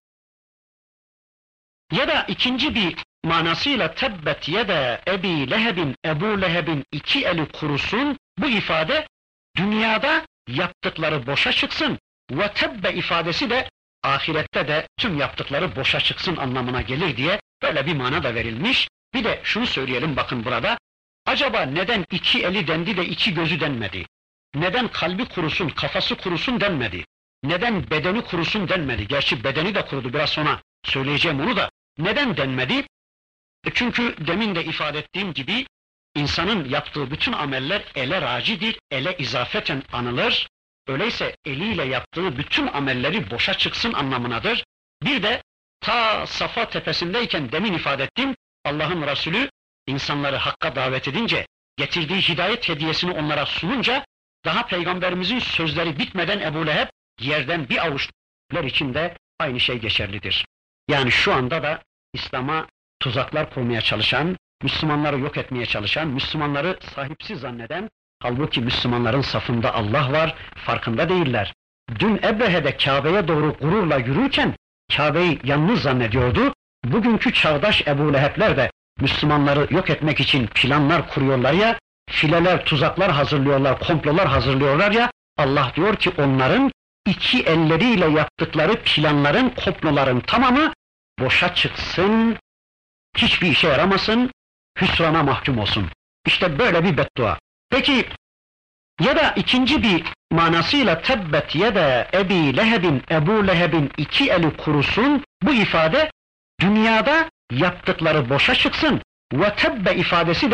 ya da ikinci bir manasıyla tebbet yede Ebi Leheb'in, Ebu Leheb'in iki eli kurusun, bu ifade dünyada yaptıkları boşa çıksın ve tebbe ifadesi de ahirette de tüm yaptıkları boşa çıksın anlamına gelir diye böyle bir mana da verilmiş. Bir de şunu söyleyelim bakın burada. Acaba neden iki eli dendi de iki gözü denmedi? Neden kalbi kurusun, kafası kurusun denmedi? Neden bedeni kurusun denmedi? Gerçi bedeni de kurudu, biraz sonra söyleyeceğim onu da. Neden denmedi? E çünkü demin de ifade ettiğim gibi insanın yaptığı bütün ameller ele racidir, ele izafeten anılır. Öyleyse eliyle yaptığı bütün amelleri boşa çıksın anlamınadır. Bir de ta Safa tepesindeyken demin ifade ettim, Allah'ın Resulü insanları hakka davet edince, getirdiği hidayet hediyesini onlara sununca, daha Peygamberimizin sözleri bitmeden Ebu Leheb yerden bir avuçlar içinde aynı şey geçerlidir. Yani şu anda da İslam'a tuzaklar kurmaya çalışan, Müslümanları yok etmeye çalışan, Müslümanları sahipsiz zanneden, halbuki Müslümanların safında Allah var, farkında değiller. Dün Ebrehe'de Kabe'ye doğru gururla yürürken Kabe'yi yalnız zannediyordu. Bugünkü çağdaş Ebu Leheb'ler de Müslümanları yok etmek için planlar kuruyorlar ya, fileler, tuzaklar hazırlıyorlar, komplolar hazırlıyorlar ya, Allah diyor ki onların iki elleriyle yaptıkları planların, komploların tamamı boşa çıksın, hiçbir işe yaramasın, hüsrana mahkum olsun. İşte böyle bir beddua. Peki, ya da ikinci bir manasıyla tebbet yede Ebi Leheb'in, Ebu Leheb'in iki eli kurusun, bu ifade dünyada yaptıkları boşa çıksın ve tebbe ifadesi de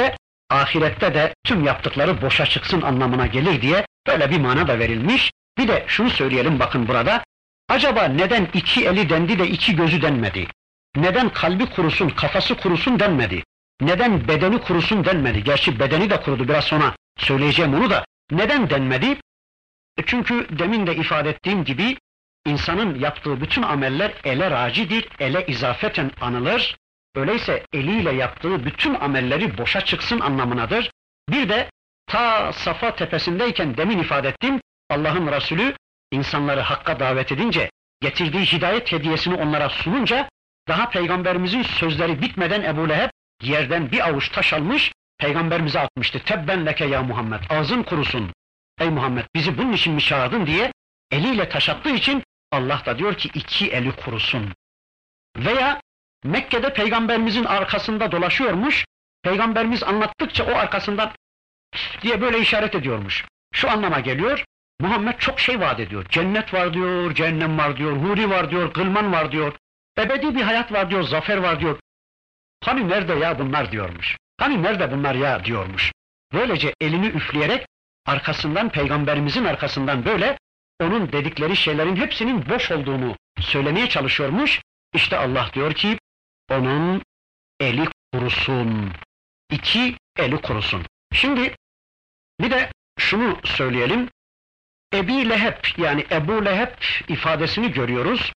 ahirette de tüm yaptıkları boşa çıksın anlamına gelir diye böyle bir mana da verilmiş. Bir de şunu söyleyelim bakın burada. Acaba neden iki eli dendi de iki gözü denmedi? Neden kalbi kurusun, kafası kurusun denmedi? Neden bedeni kurusun denmedi? Gerçi bedeni de kurudu, biraz sonra söyleyeceğim onu da. Neden denmedi? E çünkü demin de ifade ettiğim gibi insanın yaptığı bütün ameller ele racidir, ele izafeten anılır. Öyleyse eliyle yaptığı bütün amelleri boşa çıksın anlamınadır. Bir de ta Safa tepesindeyken demin ifade ettim, Allah'ın Resulü insanları Hakk'a davet edince, getirdiği hidayet hediyesini onlara sununca, daha Peygamberimizin sözleri bitmeden Ebu Leheb yerden bir avuç taş almış, Peygamberimize atmıştı. Tebben leke ya Muhammed, ağzın kurusun. Ey Muhammed, bizi bunun için mi çağırdın diye eliyle taş attığı için Allah da diyor ki iki eli kurusun. Veya Mekke'de Peygamberimizin arkasında dolaşıyormuş, Peygamberimiz anlattıkça o arkasından diye böyle işaret ediyormuş. Şu anlama geliyor, Muhammed çok şey vaat ediyor. Cennet var diyor, cehennem var diyor, huri var diyor, gılman var diyor, ebedi bir hayat var diyor, zafer var diyor. Hani nerede ya bunlar diyormuş. Hani nerede bunlar ya diyormuş. Böylece elini üfleyerek arkasından, Peygamberimizin arkasından böyle onun dedikleri şeylerin hepsinin boş olduğunu söylemeye çalışıyormuş. İşte Allah diyor ki onun eli kurusun. İki eli kurusun. Şimdi bir de şunu söyleyelim. Ebi Leheb yani Ebu Leheb ifadesini görüyoruz.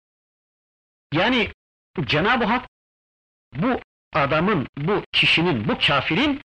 Yani Cenab-ı Hak bu adamın, bu kişinin, bu kafirin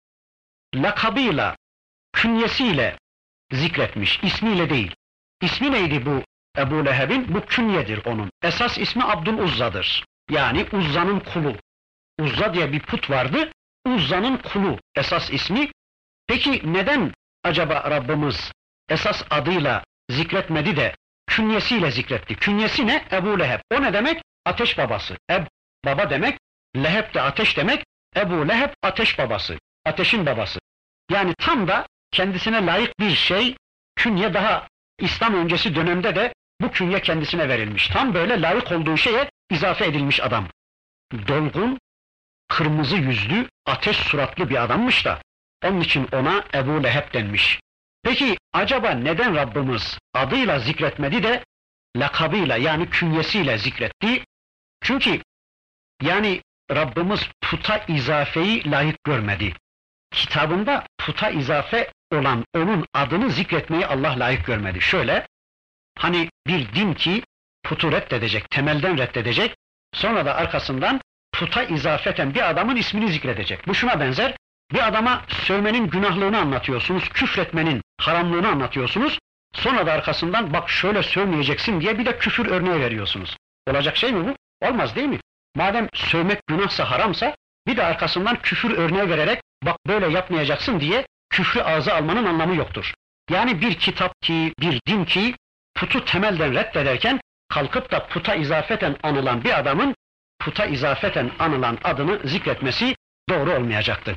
lakabıyla, künyesiyle zikretmiş, ismiyle değil. İsmi neydi bu Ebu Leheb'in? Bu künyedir onun. Esas ismi Abdüluzza'dır. Yani Uzza'nın kulu. Uzza diye bir put vardı, Uzza'nın kulu esas ismi. Peki neden acaba Rabbimiz esas adıyla zikretmedi de künyesiyle zikretti? Künyesi ne? Ebu Leheb. O ne demek? Ateş babası. Eb, baba demek. Leheb de ateş demek. Ebu Leheb ateş babası. Ateşin babası. Yani tam da kendisine layık bir şey, künye daha İslam öncesi dönemde de bu künye kendisine verilmiş. Tam böyle layık olduğu şeye izafe edilmiş adam. Dolgun, kırmızı yüzlü, ateş suratlı bir adammış da onun için ona Ebu Leheb denmiş. Peki acaba neden Rabbimiz adıyla zikretmedi de lakabıyla yani künyesiyle zikretti? Çünkü yani Rabbimiz puta izafeyi layık görmedi. Kitabında puta izafe olan onun adını zikretmeyi Allah layık görmedi. Şöyle, hani bir din ki putu reddedecek, temelden reddedecek, sonra da arkasından puta izafeten bir adamın ismini zikredecek. Bu şuna benzer, bir adama sövmenin günahlığını anlatıyorsunuz, küfretmenin haramlığını anlatıyorsunuz, sonra da arkasından bak şöyle sövmeyeceksin diye bir de küfür örneği veriyorsunuz. Olacak şey mi bu? Olmaz değil mi? Madem sövmek günahsa, haramsa, bir de arkasından küfür örneği vererek bak böyle yapmayacaksın diye küfrü ağza almanın anlamı yoktur. Yani bir kitap ki, bir din ki putu temelden reddederken kalkıp da puta izafeten anılan bir adamın puta izafeten anılan adını zikretmesi doğru olmayacaktır.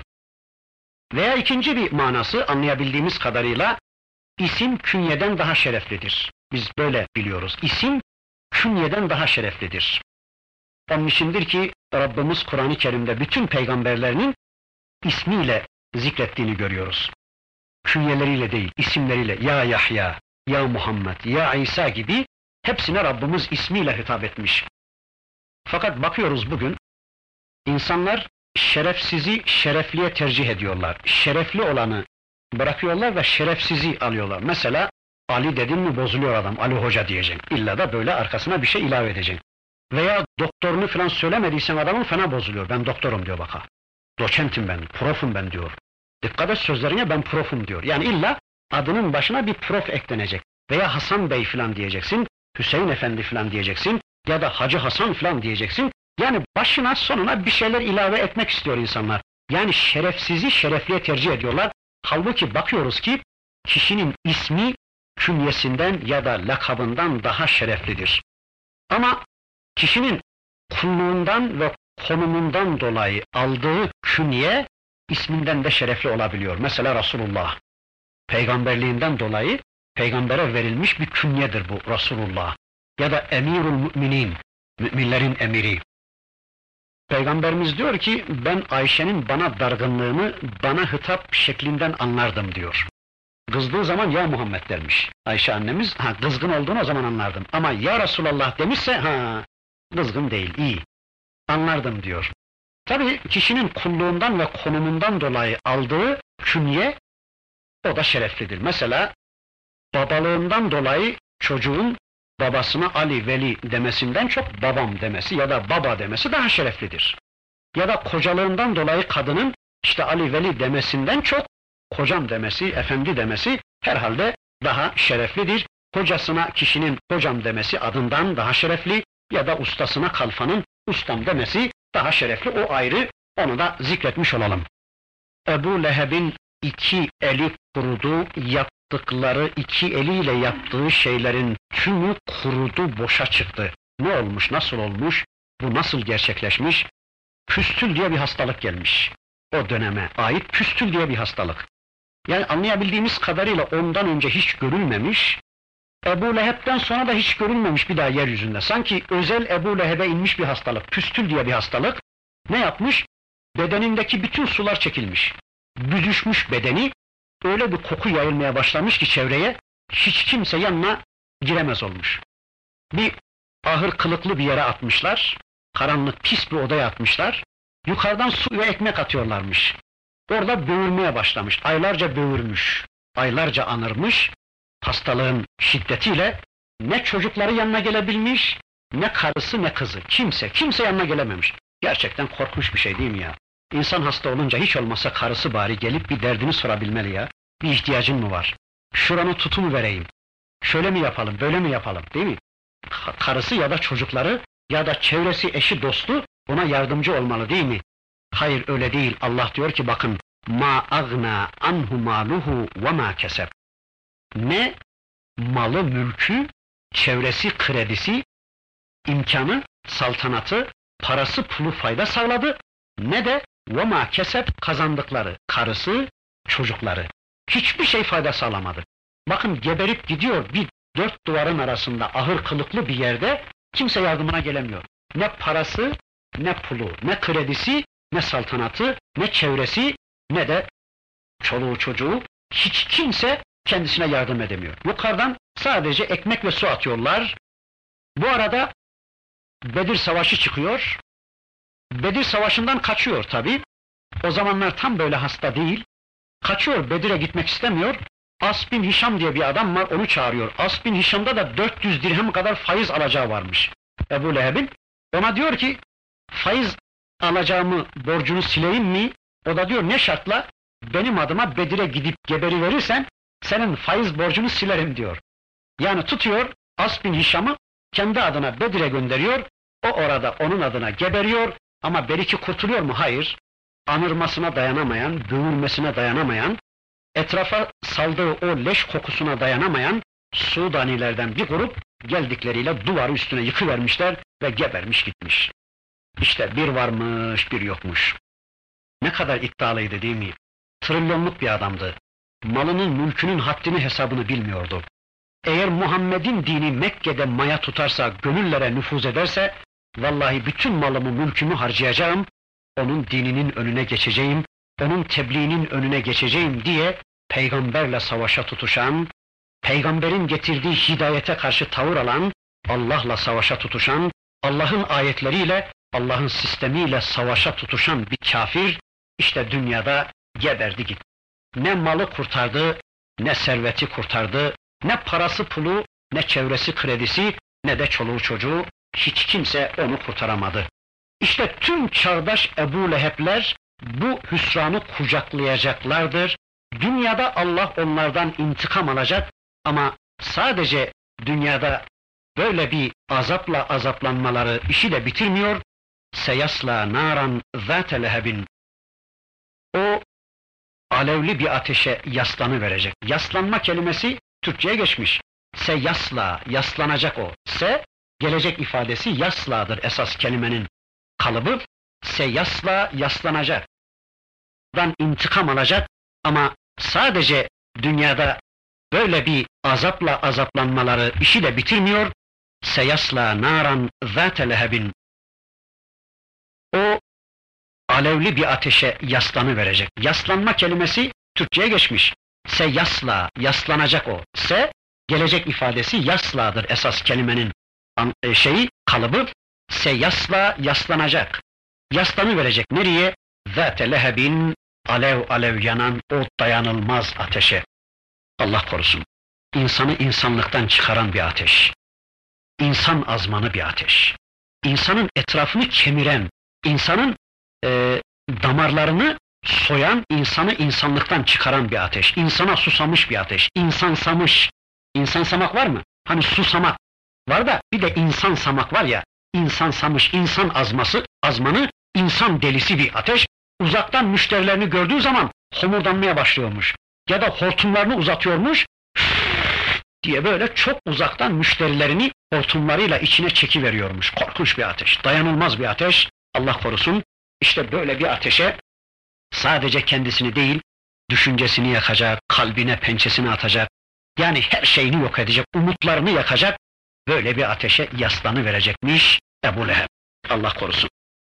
Veya ikinci bir manası anlayabildiğimiz kadarıyla isim künyeden daha şereflidir. Biz böyle biliyoruz. İsim künyeden daha şereflidir. Onun içindir ki Rabbimiz Kur'an-ı Kerim'de bütün peygamberlerinin ismiyle zikrettiğini görüyoruz. Künyeleriyle değil, isimleriyle ya Yahya, ya Muhammed, ya İsa gibi hepsine Rabbimiz ismiyle hitap etmiş. Fakat bakıyoruz bugün insanlar şerefsizi şerefliye tercih ediyorlar. Şerefli olanı bırakıyorlar ve şerefsizi alıyorlar. Mesela Ali dedin mi bozuluyor adam, Ali Hoca diyeceksin. İlla da böyle arkasına bir şey ilave edeceksin. Veya doktorunu falan söylemediysen adamın fena bozuluyor. Ben doktorum diyor baka. Doçentim ben, profum ben diyor. Dikkat et sözlerine ben profum diyor. Yani illa adının başına bir prof eklenecek. Veya Hasan Bey falan diyeceksin, Hüseyin Efendi falan diyeceksin ya da Hacı Hasan falan diyeceksin. Yani başına sonuna bir şeyler ilave etmek istiyor insanlar. Yani şerefsizi şerefliye tercih ediyorlar. Halbuki bakıyoruz ki kişinin ismi künyesinden ya da lakabından daha şereflidir. Ama kişinin kulluğundan ve konumundan dolayı aldığı künye isminden de şerefli olabiliyor. Mesela Resulullah. Peygamberliğinden dolayı peygambere verilmiş bir künyedir bu Resulullah. Ya da Emirul Müminin, müminlerin emiri. Peygamberimiz diyor ki, ben Ayşe'nin bana dargınlığını bana hitap şeklinden anlardım diyor. Kızdığı zaman ya Muhammed dermiş Ayşe annemiz, ha kızgın olduğunu o zaman anlardım. Ama ya Resulallah demişse, ha kızgın değil, iyi, anlardım diyor. Tabii kişinin kulluğundan ve konumundan dolayı aldığı künye, o da şereflidir. Mesela babalığından dolayı çocuğun babasına Ali, Veli demesinden çok babam demesi ya da baba demesi daha şereflidir. Ya da kocalığından dolayı kadının işte Ali, Veli demesinden çok kocam demesi, efendi demesi herhalde daha şereflidir. Kocasına kişinin hocam demesi adından daha şerefli ya da ustasına kalfanın ustam demesi daha şerefli, o ayrı, onu da zikretmiş olalım. Ebu Leheb'in iki eli kurudu, yaptıkları iki eliyle yaptığı şeylerin tümü kurudu, boşa çıktı. Ne olmuş, nasıl olmuş, bu nasıl gerçekleşmiş? Püstül diye bir hastalık gelmiş. O döneme ait püstül diye bir hastalık. Yani anlayabildiğimiz kadarıyla ondan önce hiç görülmemiş, Ebu Leheb'den sonra da hiç görülmemiş bir daha yeryüzünde. Sanki özel Ebu Leheb'e inmiş bir hastalık, püstül diye bir hastalık. Ne yapmış? Bedenindeki bütün sular çekilmiş. Büzüşmüş bedeni, öyle bir koku yayılmaya başlamış ki çevreye, hiç kimse yanına giremez olmuş. Bir ahır kılıklı bir yere atmışlar, karanlık pis bir odaya atmışlar, yukarıdan su ve ekmek atıyorlarmış. Orada böğürmeye başlamış, aylarca böğürmüş, aylarca anırmış, hastalığın şiddetiyle ne çocukları yanına gelebilmiş, ne karısı ne kızı, kimse, kimse yanına gelememiş. Gerçekten korkunç bir şey değil mi ya? İnsan hasta olunca hiç olmazsa karısı bari gelip bir derdini sorabilmeli ya. Bir ihtiyacın mı var? Şuranı tutumu vereyim. Şöyle mi yapalım, böyle mi yapalım, değil mi? Karısı ya da çocukları ya da çevresi, eşi, dostu ona yardımcı olmalı değil mi? Hayır, öyle değil. Allah diyor ki bakın, ma agna anhu maluhu ve ma keseb. Ne malı, mülkü, çevresi, kredisi, imkanı, saltanatı, parası, pulu fayda sağladı, ne de وَمَا kesep kazandıkları, karısı, çocukları. Hiçbir şey fayda sağlamadı. Bakın geberip gidiyor bir dört duvarın arasında, ahır kılıklı bir yerde, kimse yardımına gelemiyor. Ne parası, ne pulu, ne kredisi, ne saltanatı, ne çevresi, ne de çoluğu çocuğu, hiç kimse kendisine yardım edemiyor. Yukarıdan sadece ekmek ve su atıyorlar. Bu arada Bedir Savaşı çıkıyor. Bedir Savaşı'ndan kaçıyor tabi. O zamanlar tam böyle hasta değil. Kaçıyor, Bedir'e gitmek istemiyor. As bin Hişam diye bir adam var, onu çağırıyor. As bin Hişam'da da dört yüz dirhem kadar faiz alacağı varmış Ebu Leheb'in. Ona diyor ki, faiz alacağımı, borcunu sileyim mi? O da diyor, ne şartla? Benim adıma Bedir'e gidip geberi verirsen, senin faiz borcunu silerim diyor. Yani tutuyor, As bin Hişam'ı kendi adına Bedir'e gönderiyor, o orada onun adına geberiyor, ama belki kurtuluyor mu? Hayır. Anırmasına dayanamayan, böğürmesine dayanamayan, etrafa saldığı o leş kokusuna dayanamayan Sudanilerden bir grup geldikleriyle duvarı üstüne yıkıvermişler ve gebermiş gitmiş. İşte bir varmış, bir yokmuş. Ne kadar iddialıydı değil mi? Trilyonluk bir adamdı. Malının, mülkünün haddini, hesabını bilmiyordu. Eğer Muhammed'in dini Mekke'de maya tutarsa, gönüllere nüfuz ederse, vallahi bütün malımı, mülkümü harcayacağım, onun dininin önüne geçeceğim, onun tebliğinin önüne geçeceğim diye peygamberle savaşa tutuşan, peygamberin getirdiği hidayete karşı tavır alan, Allah'la savaşa tutuşan, Allah'ın ayetleriyle, Allah'ın sistemiyle savaşa tutuşan bir kafir, işte dünyada geberdi gitti. Ne malı kurtardı, ne serveti kurtardı, ne parası pulu, ne çevresi kredisi, ne de çoluğu çocuğu, hiç kimse onu kurtaramadı. İşte tüm çağdaş Ebu Leheb'ler bu hüsranı kucaklayacaklardır. Dünyada Allah onlardan intikam alacak ama sadece dünyada böyle bir azapla azaplanmaları işi de bitirmiyor. Seyasla naran zâte lehebin. O alevli bir ateşe yaslanıverecek. Yaslanma kelimesi Türkçe'ye geçmiş. Seyasla, yaslanacak o. Se, gelecek ifadesi yasla'dır esas kelimenin kalıbı. Seyasla, yaslanacak. Dan intikam alacak ama sadece dünyada böyle bir azapla azaplanmaları işi de bitirmiyor. Seyasla naran zâte lehebin. o alevli bir ateşe yaslanıverecek. Yaslanma kelimesi Türkçe'ye geçmiş. Se yasla, yaslanacak o. Se, gelecek ifadesi yasladır esas kelimenin şeyi, kalıbı. Se yasla, yaslanacak. Yaslanıverecek nereye? Zâte lehebin, alev alev yanan o dayanılmaz ateşe. Allah korusun. İnsanı insanlıktan çıkaran bir ateş. İnsan azmanı bir ateş. İnsanın etrafını kemiren, insanın e, damarlarını soyan, insanı insanlıktan çıkaran bir ateş. İnsana susamış bir ateş. İnsansamış. İnsansamak var mı? Hani susamak var da bir de insansamak var ya. İnsansamış, insan azması, azmanı, insan delisi bir ateş. Uzaktan müşterilerini gördüğü zaman homurdanmaya başlıyormuş. Ya da hortumlarını uzatıyormuş diye böyle çok uzaktan müşterilerini hortumlarıyla içine çekiveriyormuş. Korkunç bir ateş, dayanılmaz bir ateş. Allah korusun. İşte böyle bir ateşe sadece kendisini değil, düşüncesini yakacak, kalbine pençesini atacak, yani her şeyini yok edecek, umutlarını yakacak, böyle bir ateşe yaslanıverecekmiş Ebu Leheb. Allah korusun.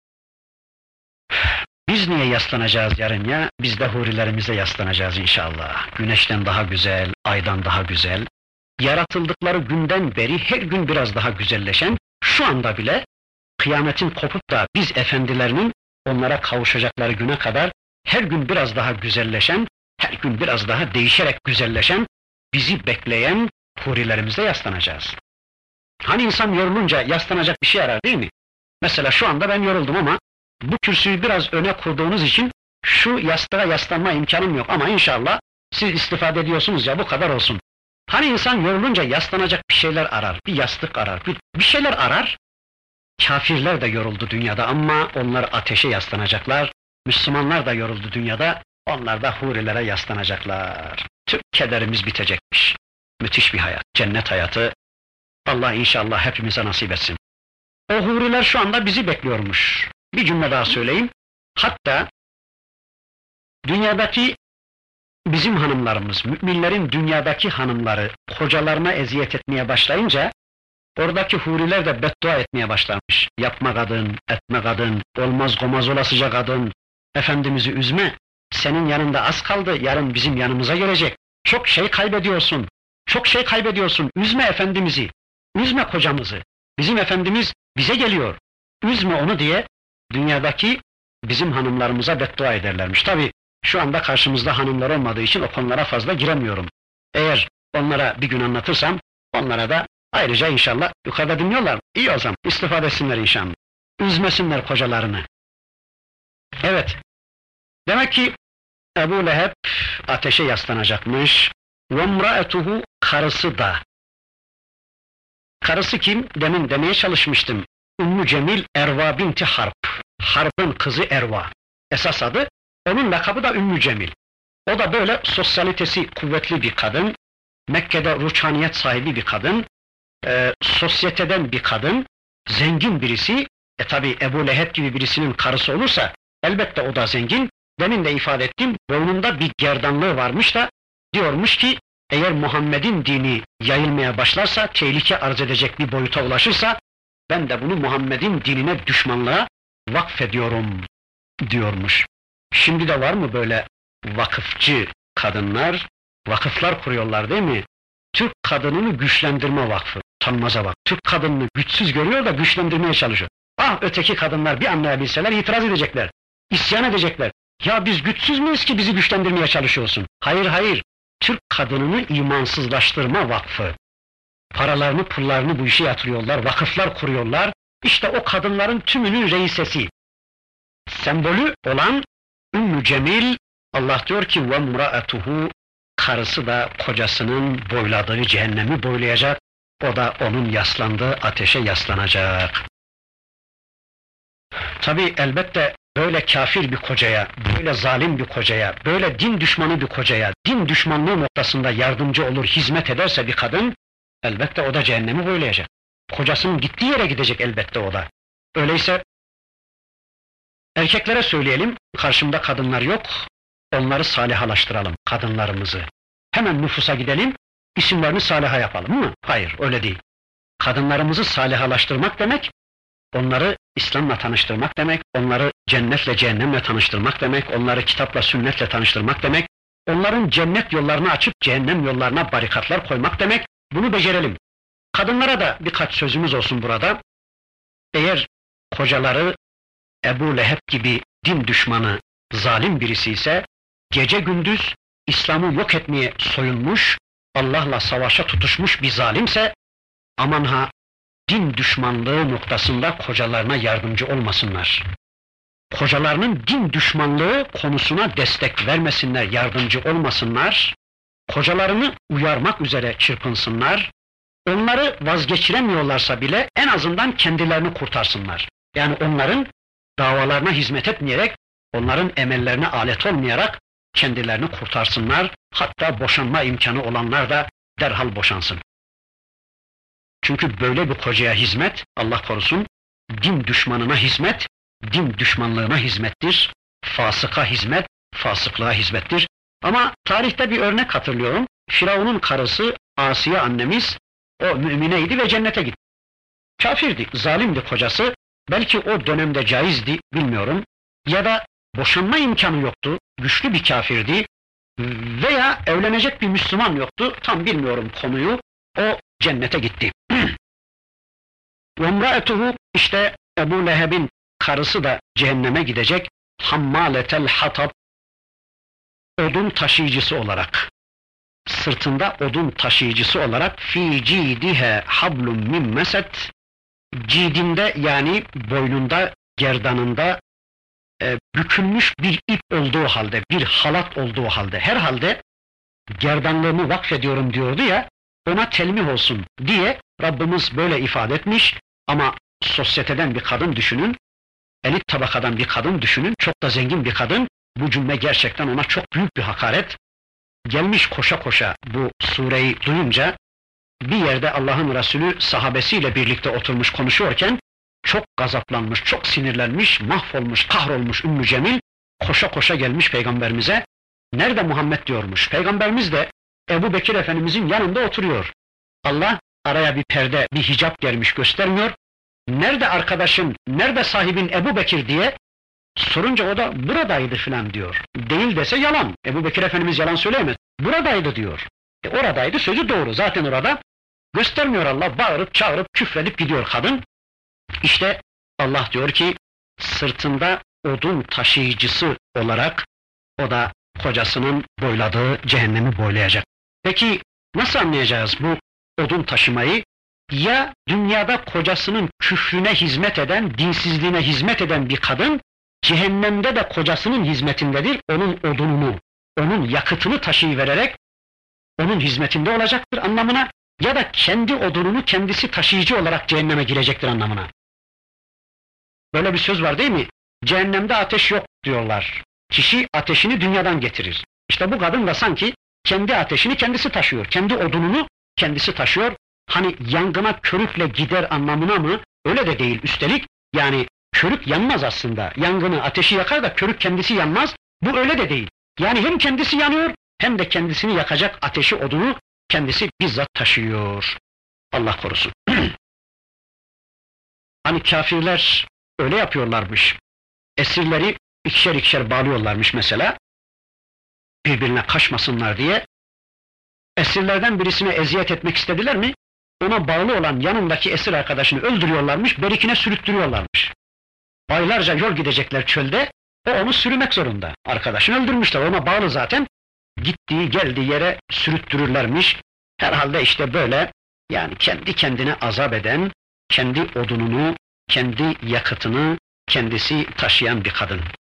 Biz niye yaslanacağız yarın ya? Biz de hurilerimize yaslanacağız inşallah. Güneşten daha güzel, aydan daha güzel, yaratıldıkları günden beri her gün biraz daha güzelleşen, şu anda bile kıyametin kopup da biz efendilerinin onlara kavuşacakları güne kadar her gün biraz daha güzelleşen, her gün biraz daha değişerek güzelleşen, bizi bekleyen hurilerimize yaslanacağız. Hani insan yorulunca yaslanacak bir şey arar değil mi? Mesela şu anda ben yoruldum ama bu kürsüyü biraz öne kurduğunuz için şu yastığa yaslanma imkanım yok ama inşallah siz istifade ediyorsunuz ya, bu kadar olsun. Hani insan yorulunca yaslanacak bir şeyler arar, bir yastık arar, bir, bir şeyler arar. Kafirler de yoruldu dünyada ama onlar ateşe yaslanacaklar. Müslümanlar da yoruldu dünyada, onlar da hurilere yaslanacaklar. Tüm kederimiz bitecekmiş. Müthiş bir hayat, cennet hayatı. Allah inşallah hepimize nasip etsin. O huriler şu anda bizi bekliyormuş. Bir cümle daha söyleyeyim. Hatta dünyadaki bizim hanımlarımız, müminlerin dünyadaki hanımları kocalarına eziyet etmeye başlayınca oradaki huriler de beddua etmeye başlamış. Yapma kadın, etme kadın, olmaz gomaz olasıca kadın, Efendimiz'i üzme, senin yanında az kaldı, yarın bizim yanımıza gelecek. Çok şey kaybediyorsun, çok şey kaybediyorsun, üzme Efendimiz'i, üzme kocamızı, bizim Efendimiz bize geliyor, üzme onu diye dünyadaki bizim hanımlarımıza beddua ederlermiş. Tabii şu anda karşımızda hanımlar olmadığı için o konulara fazla giremiyorum. Eğer onlara bir gün anlatırsam, onlara da ayrıca inşallah yukarıda dinliyorlar. İyi o zaman, istifade etsinler inşallah. Üzmesinler kocalarını. Evet, demek ki Ebu Leheb ateşe yaslanacakmış. وَمْرَأَتُهُ karısı da. Karısı kim? Demin demeye çalışmıştım. Ümmü Cemil Erva binti Harp. Harp'ın kızı Erva. Esas adı, onun lakabı da Ümmü Cemil. O da böyle sosyalitesi kuvvetli bir kadın. Mekke'de ruçhaniyet sahibi bir kadın. E, sosyeteden bir kadın. Zengin birisi. E tabi Ebu Leheb gibi birisinin karısı olursa elbette o da zengin. Demin de ifade ettim, boynunda bir gerdanlığı varmış da diyormuş ki eğer Muhammed'in dini yayılmaya başlarsa, tehlike arz edecek bir boyuta ulaşırsa ben de bunu Muhammed'in dinine düşmanlığa vakfediyorum diyormuş. Şimdi de var mı böyle vakıfçı kadınlar? Vakıflar kuruyorlar değil mi? Türk Kadınını Güçlendirme Vakfı. Tanımaza bak. Türk kadınını güçsüz görüyor da güçlendirmeye çalışıyor. Ah öteki kadınlar bir anlayabilseler itiraz edecekler. İsyan edecekler. Ya biz güçsüz müyüz ki bizi güçlendirmeye çalışıyorsun? Hayır hayır. Türk Kadınını İmansızlaştırma Vakfı. Paralarını pullarını bu işe yatırıyorlar. Vakıflar kuruyorlar. İşte o kadınların tümünün reisesi. Sembolü olan Ümmü Cemil, Allah diyor ki وَمْرَأَتُهُ karısı da kocasının boyladığı cehennemi boylayacak. O da onun yaslandığı ateşe yaslanacak. Tabi elbette böyle kafir bir kocaya, böyle zalim bir kocaya, böyle din düşmanı bir kocaya, din düşmanlığı noktasında yardımcı olur, hizmet ederse bir kadın, elbette o da cehennemi boylayacak. Kocasının gittiği yere gidecek elbette o da. Öyleyse erkeklere söyleyelim, karşımda kadınlar yok, onları salihalaştıralım, kadınlarımızı. Hemen nüfusa gidelim, isimlerini saliha yapalım mı? Hayır, öyle değil. Kadınlarımızı salihalaştırmak demek, onları İslam'la tanıştırmak demek, onları cennetle cehennemle tanıştırmak demek, onları kitapla sünnetle tanıştırmak demek, onların cennet yollarını açıp cehennem yollarına barikatlar koymak demek. Bunu becerelim. Kadınlara da birkaç sözümüz olsun burada. Eğer kocaları Ebu Leheb gibi din düşmanı, zalim birisi ise, gece gündüz İslam'ı yok etmeye soyunmuş, Allah'la savaşa tutuşmuş bir zalimse, aman ha, din düşmanlığı noktasında kocalarına yardımcı olmasınlar. Kocalarının din düşmanlığı konusuna destek vermesinler, yardımcı olmasınlar. Kocalarını uyarmak üzere çırpınsınlar. Onları vazgeçiremiyorlarsa bile en azından kendilerini kurtarsınlar. Yani onların davalarına hizmet etmeyerek, onların emellerine alet olmayarak kendilerini kurtarsınlar. Hatta boşanma imkanı olanlar da derhal boşansın. Çünkü böyle bir kocaya hizmet, Allah korusun, din düşmanına hizmet, din düşmanlığına hizmettir. Fasıka hizmet, fasıklığa hizmettir. Ama tarihte bir örnek hatırlıyorum. Firavun'un karısı Asiye annemiz, o mümineydi ve cennete gitti. Kafirdi, zalimdi kocası. Belki o dönemde caizdi, bilmiyorum. Ya da boşanma imkanı yoktu, güçlü bir kafirdi. Veya evlenecek bir Müslüman yoktu, tam bilmiyorum konuyu. O cennete gitti. وَمْرَأَتُهُ işte Ebu Leheb'in karısı da cehenneme gidecek. hammaletel hatab, odun taşıyıcısı olarak, sırtında odun taşıyıcısı olarak, fi cidihe hablum min mesed, cidinde yani boynunda, gerdanında e, bükülmüş bir ip olduğu halde, bir halat olduğu halde, herhalde gerdanlığımı vakfediyorum diyordu ya, ona telmih olsun diye Rabbimiz böyle ifade etmiş. Ama sosyeteden bir kadın düşünün, elit tabakadan bir kadın düşünün, çok da zengin bir kadın, bu cümle gerçekten ona çok büyük bir hakaret. Gelmiş koşa koşa bu sureyi duyunca, bir yerde Allah'ın Resulü sahabesiyle birlikte oturmuş konuşuyorken, çok gazaplanmış, çok sinirlenmiş, mahvolmuş, kahrolmuş Ümmü Cemil, koşa koşa gelmiş Peygamberimize, nerede Muhammed diyormuş. Peygamberimiz de Ebu Bekir Efendimizin yanında oturuyor. Allah araya bir perde, bir hicap gelmiş göstermiyor. Nerede arkadaşın, nerede sahibin Ebu Bekir diye sorunca o da buradaydı filan diyor. Değil dese yalan. Ebu Bekir Efendimiz yalan söyleyemez. Buradaydı diyor. E oradaydı, sözü doğru. Zaten orada. Göstermiyor Allah, bağırıp çağırıp küfredip gidiyor kadın. İşte Allah diyor ki sırtında odun taşıyıcısı olarak o da kocasının boyladığı cehennemi boylayacak. Peki nasıl anlayacağız bu odun taşımayı? Ya dünyada kocasının küfrüne hizmet eden, dinsizliğine hizmet eden bir kadın, cehennemde de kocasının hizmetindedir, onun odununu, onun yakıtını taşıyıvererek onun hizmetinde olacaktır anlamına, ya da kendi odununu kendisi taşıyıcı olarak cehenneme girecektir anlamına. Böyle bir söz var değil mi? Cehennemde ateş yok diyorlar. Kişi ateşini dünyadan getirir. İşte bu kadın da sanki kendi ateşini kendisi taşıyor, kendi odununu kendisi taşıyor. Hani yangına körükle gider anlamına mı? Öyle de değil üstelik. Yani körük yanmaz aslında. Yangını, ateşi yakar da körük kendisi yanmaz. Bu öyle de değil. Yani hem kendisi yanıyor, hem de kendisini yakacak ateşi, odunu kendisi bizzat taşıyor. Allah korusun. Hani kafirler öyle yapıyorlarmış. Esirleri ikişer ikişer bağlıyorlarmış mesela. Birbirine kaçmasınlar diye. Esirlerden birisine eziyet etmek istediler mi? Ona bağlı olan yanındaki esir arkadaşını öldürüyorlarmış, berikine sürüttürüyorlarmış. Aylarca yol gidecekler çölde, o onu sürümek zorunda. Arkadaşını öldürmüşler, ona bağlı zaten. Gittiği geldiği yere sürüttürürlermiş. Herhalde işte böyle, yani kendi kendine azap eden, kendi odununu, kendi yakıtını kendisi taşıyan bir kadın.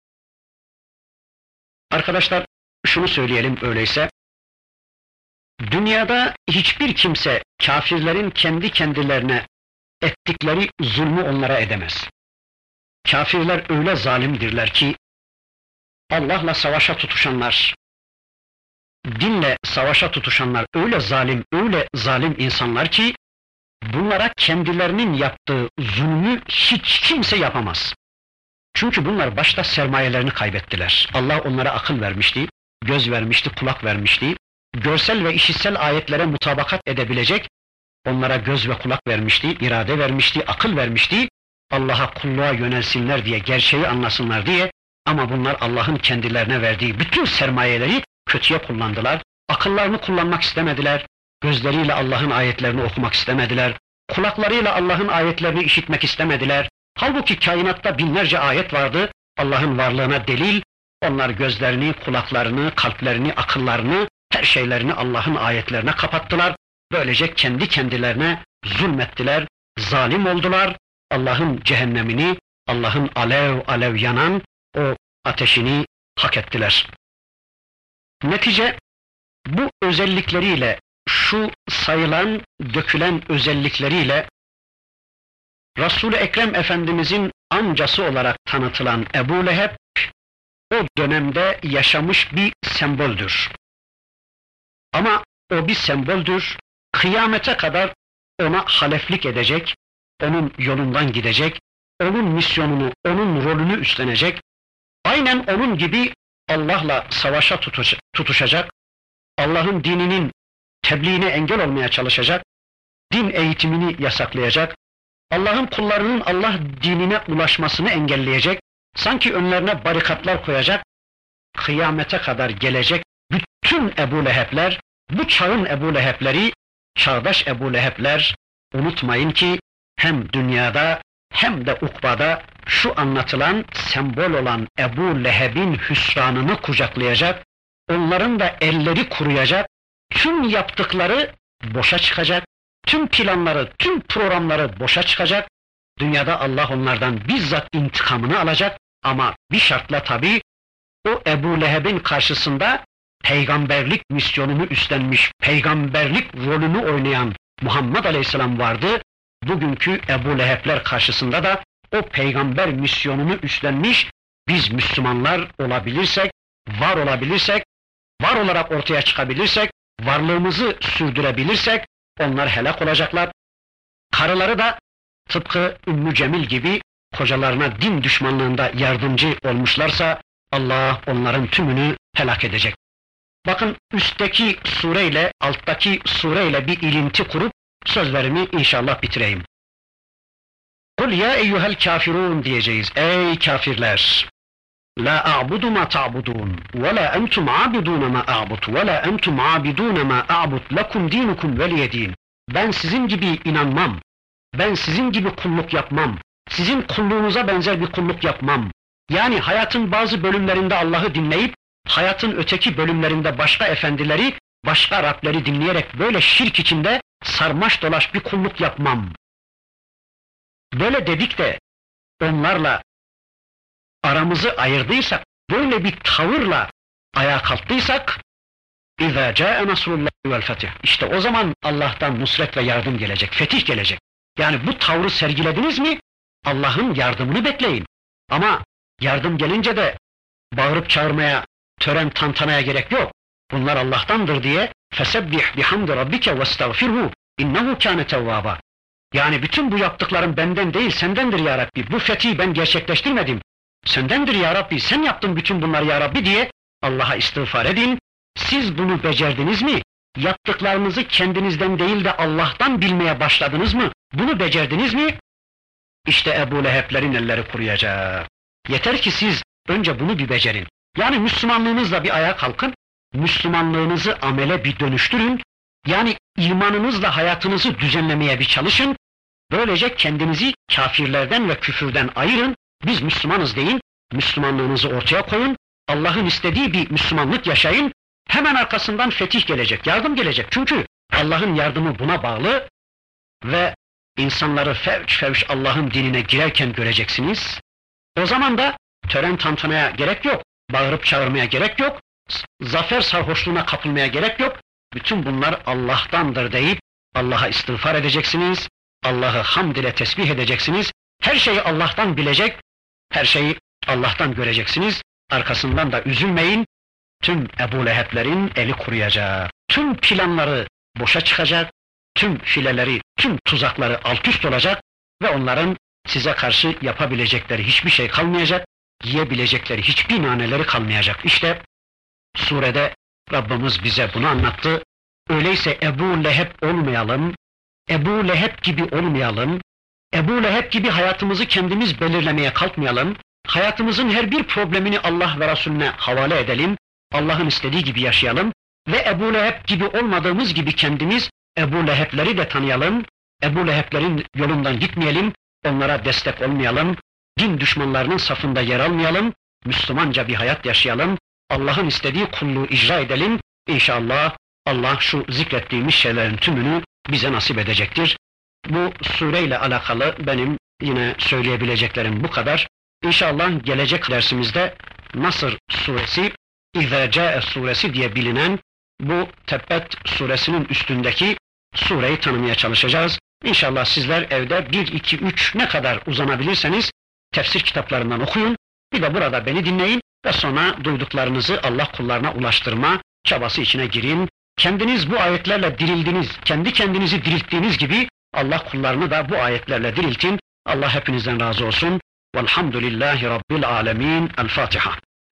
Arkadaşlar şunu söyleyelim öyleyse. Dünyada hiçbir kimse kafirlerin kendi kendilerine ettikleri zulmü onlara edemez. Kafirler öyle zalimdirler ki Allah'la savaşa tutuşanlar, dinle savaşa tutuşanlar öyle zalim, öyle zalim insanlar ki bunlara kendilerinin yaptığı zulmü hiç kimse yapamaz. Çünkü bunlar başta sermayelerini kaybettiler. Allah onlara akıl vermişti, göz vermişti, kulak vermişti. Görsel ve işitsel ayetlere mutabakat edebilecek onlara göz ve kulak vermişti, irade vermişti, akıl vermişti. Allah'a kulluğa yönelsinler diye, gerçeği anlasınlar diye, ama bunlar Allah'ın kendilerine verdiği bütün sermayeleri kötüye kullandılar. Akıllarını kullanmak istemediler, gözleriyle Allah'ın ayetlerini okumak istemediler, kulaklarıyla Allah'ın ayetlerini işitmek istemediler. Halbuki kainatta binlerce ayet vardı, Allah'ın varlığına delil. Onlar gözlerini, kulaklarını, kalplerini, akıllarını, her şeylerini Allah'ın ayetlerine kapattılar. Böylece kendi kendilerine zulmettiler, zalim oldular. Allah'ın cehennemini, Allah'ın alev alev yanan o ateşini hak ettiler. Netice bu özellikleriyle, şu sayılan, dökülen özellikleriyle Resul-i Ekrem Efendimizin amcası olarak tanıtılan Ebu Leheb, o dönemde yaşamış bir semboldür. Ama o bir semboldür, kıyamete kadar ona haleflik edecek, onun yolundan gidecek, onun misyonunu, onun rolünü üstlenecek, aynen onun gibi Allah'la savaşa tutuş, tutuşacak, Allah'ın dininin tebliğine engel olmaya çalışacak, din eğitimini yasaklayacak, Allah'ın kullarının Allah dinine ulaşmasını engelleyecek, sanki önlerine barikatlar koyacak, kıyamete kadar gelecek bütün Ebu Leheb'ler, bu çağın Ebu Leheb'leri, çağdaş Ebu Leheb'ler, unutmayın ki hem dünyada hem de ukbada şu anlatılan sembol olan Ebu Leheb'in hüsranını kucaklayacak, onların da elleri kuruyacak, tüm yaptıkları boşa çıkacak, tüm planları, tüm programları boşa çıkacak, dünyada Allah onlardan bizzat intikamını alacak, ama bir şartla tabii, o Ebu Leheb'in karşısında peygamberlik misyonunu üstlenmiş, peygamberlik rolünü oynayan Muhammed Aleyhisselam vardı. Bugünkü Ebu Leheb'ler karşısında da o peygamber misyonunu üstlenmiş, biz Müslümanlar olabilirsek, var olabilirsek, var olarak ortaya çıkabilirsek, varlığımızı sürdürebilirsek, onlar helak olacaklar. Karıları da tıpkı Ümmü Cemil gibi kocalarına din düşmanlığında yardımcı olmuşlarsa, Allah onların tümünü helak edecek. Bakın üstteki sureyle, alttaki sureyle bir ilinti kurup sözlerimi inşallah bitireyim. Kul ya eyyuhel kafirun diyeceğiz. Ey kafirler! La a'budu ma ta'budun ve la entum abidun ma a'bud ve la entum abidun ma a'bud lekum dinukum veliyedin. Ben sizin gibi inanmam. Ben sizin gibi kulluk yapmam. Sizin kulluğunuza benzer bir kulluk yapmam. Yani hayatın bazı bölümlerinde Allah'ı dinleyip, hayatın öteki bölümlerinde başka efendileri, başka Rableri dinleyerek böyle şirk içinde sarmaş dolaş bir kulluk yapmam. Böyle dedik de onlarla aramızı ayırdıysak, böyle bir tavırla ayağa kalktıysak, اِذَا جَاءَ نَصْرُ اللّٰهِ وَالْفَتِحِ İşte o zaman Allah'tan nusret ve yardım gelecek, fetih gelecek. Yani bu tavrı sergilediniz mi, Allah'ın yardımını bekleyin. Ama yardım gelince de bağırıp çağırmaya, tören tantanaya gerek yok. Bunlar Allah'tandır diye فَسَبِّحْ بِحَمْدِ رَبِّكَ وَاسْتَغْفِرْهُ اِنَّهُ كَانَ تَوَّابًا. Yani bütün bu yaptıklarım benden değil, sendendir ya Rabbi. Bu fethi ben gerçekleştirmedim. Sendendir ya Rabbi, sen yaptın bütün bunları ya Rabbi diye Allah'a istiğfar edin. Siz bunu becerdiniz mi? Yaptıklarınızı kendinizden değil de Allah'tan bilmeye başladınız mı? Bunu becerdiniz mi? İşte Ebu Leheb'lerin elleri kuruyacak. Yeter ki siz önce bunu bir becerin. Yani Müslümanlığınızla bir ayağa kalkın, Müslümanlığınızı amele bir dönüştürün, yani imanınızla hayatınızı düzenlemeye bir çalışın, böylece kendinizi kafirlerden ve küfürden ayırın, biz Müslümanız deyin, Müslümanlığınızı ortaya koyun, Allah'ın istediği bir Müslümanlık yaşayın, hemen arkasından fetih gelecek, yardım gelecek. Çünkü Allah'ın yardımı buna bağlı ve insanları fevç fevç Allah'ın dinine girerken göreceksiniz. O zaman da tören tantanaya gerek yok, bağırıp çağırmaya gerek yok, zafer sarhoşluğuna kapılmaya gerek yok. Bütün bunlar Allah'tandır deyip Allah'a istiğfar edeceksiniz, Allah'ı hamd ile tesbih edeceksiniz, her şeyi Allah'tan bilecek, her şeyi Allah'tan göreceksiniz, arkasından da üzülmeyin, tüm Ebu Leheb'lerin eli kuruyacak, tüm planları boşa çıkacak, tüm fileleri, tüm tuzakları alt üst olacak ve onların size karşı yapabilecekleri hiçbir şey kalmayacak, yiyebilecekleri hiçbir naneleri kalmayacak. İşte surede Rabbimiz bize bunu anlattı. Öyleyse Ebu Leheb olmayalım, Ebu Leheb gibi olmayalım, Ebu Leheb gibi hayatımızı kendimiz belirlemeye kalkmayalım. Hayatımızın her bir problemini Allah ve Resulüne havale edelim. Allah'ın istediği gibi yaşayalım. Ve Ebu Leheb gibi olmadığımız gibi kendimiz Ebu Leheb'leri de tanıyalım. Ebu Leheb'lerin yolundan gitmeyelim. Onlara destek olmayalım. Din düşmanlarının safında yer almayalım. Müslümanca bir hayat yaşayalım. Allah'ın istediği kulluğu icra edelim. İnşallah Allah şu zikrettiğimiz şeylerin tümünü bize nasip edecektir. Bu sureyle alakalı benim yine söyleyebileceklerim bu kadar. İnşallah gelecek dersimizde Nasr suresi, İzâ câe suresi diye bilinen bu Tebbet suresinin üstündeki sureyi tanımaya çalışacağız. İnşallah sizler evde bir, iki, üç ne kadar uzanabilirseniz tefsir kitaplarından okuyun. Bir de burada beni dinleyin ve sonra duyduklarınızı Allah kullarına ulaştırma çabası içine girin. Kendiniz bu ayetlerle dirildiniz, kendi kendinizi dirilttiğiniz gibi Allah kullarını da bu ayetlerle diriltin. Allah hepinizden razı olsun. Velhamdülillahi Rabbil alemin. El Fatiha.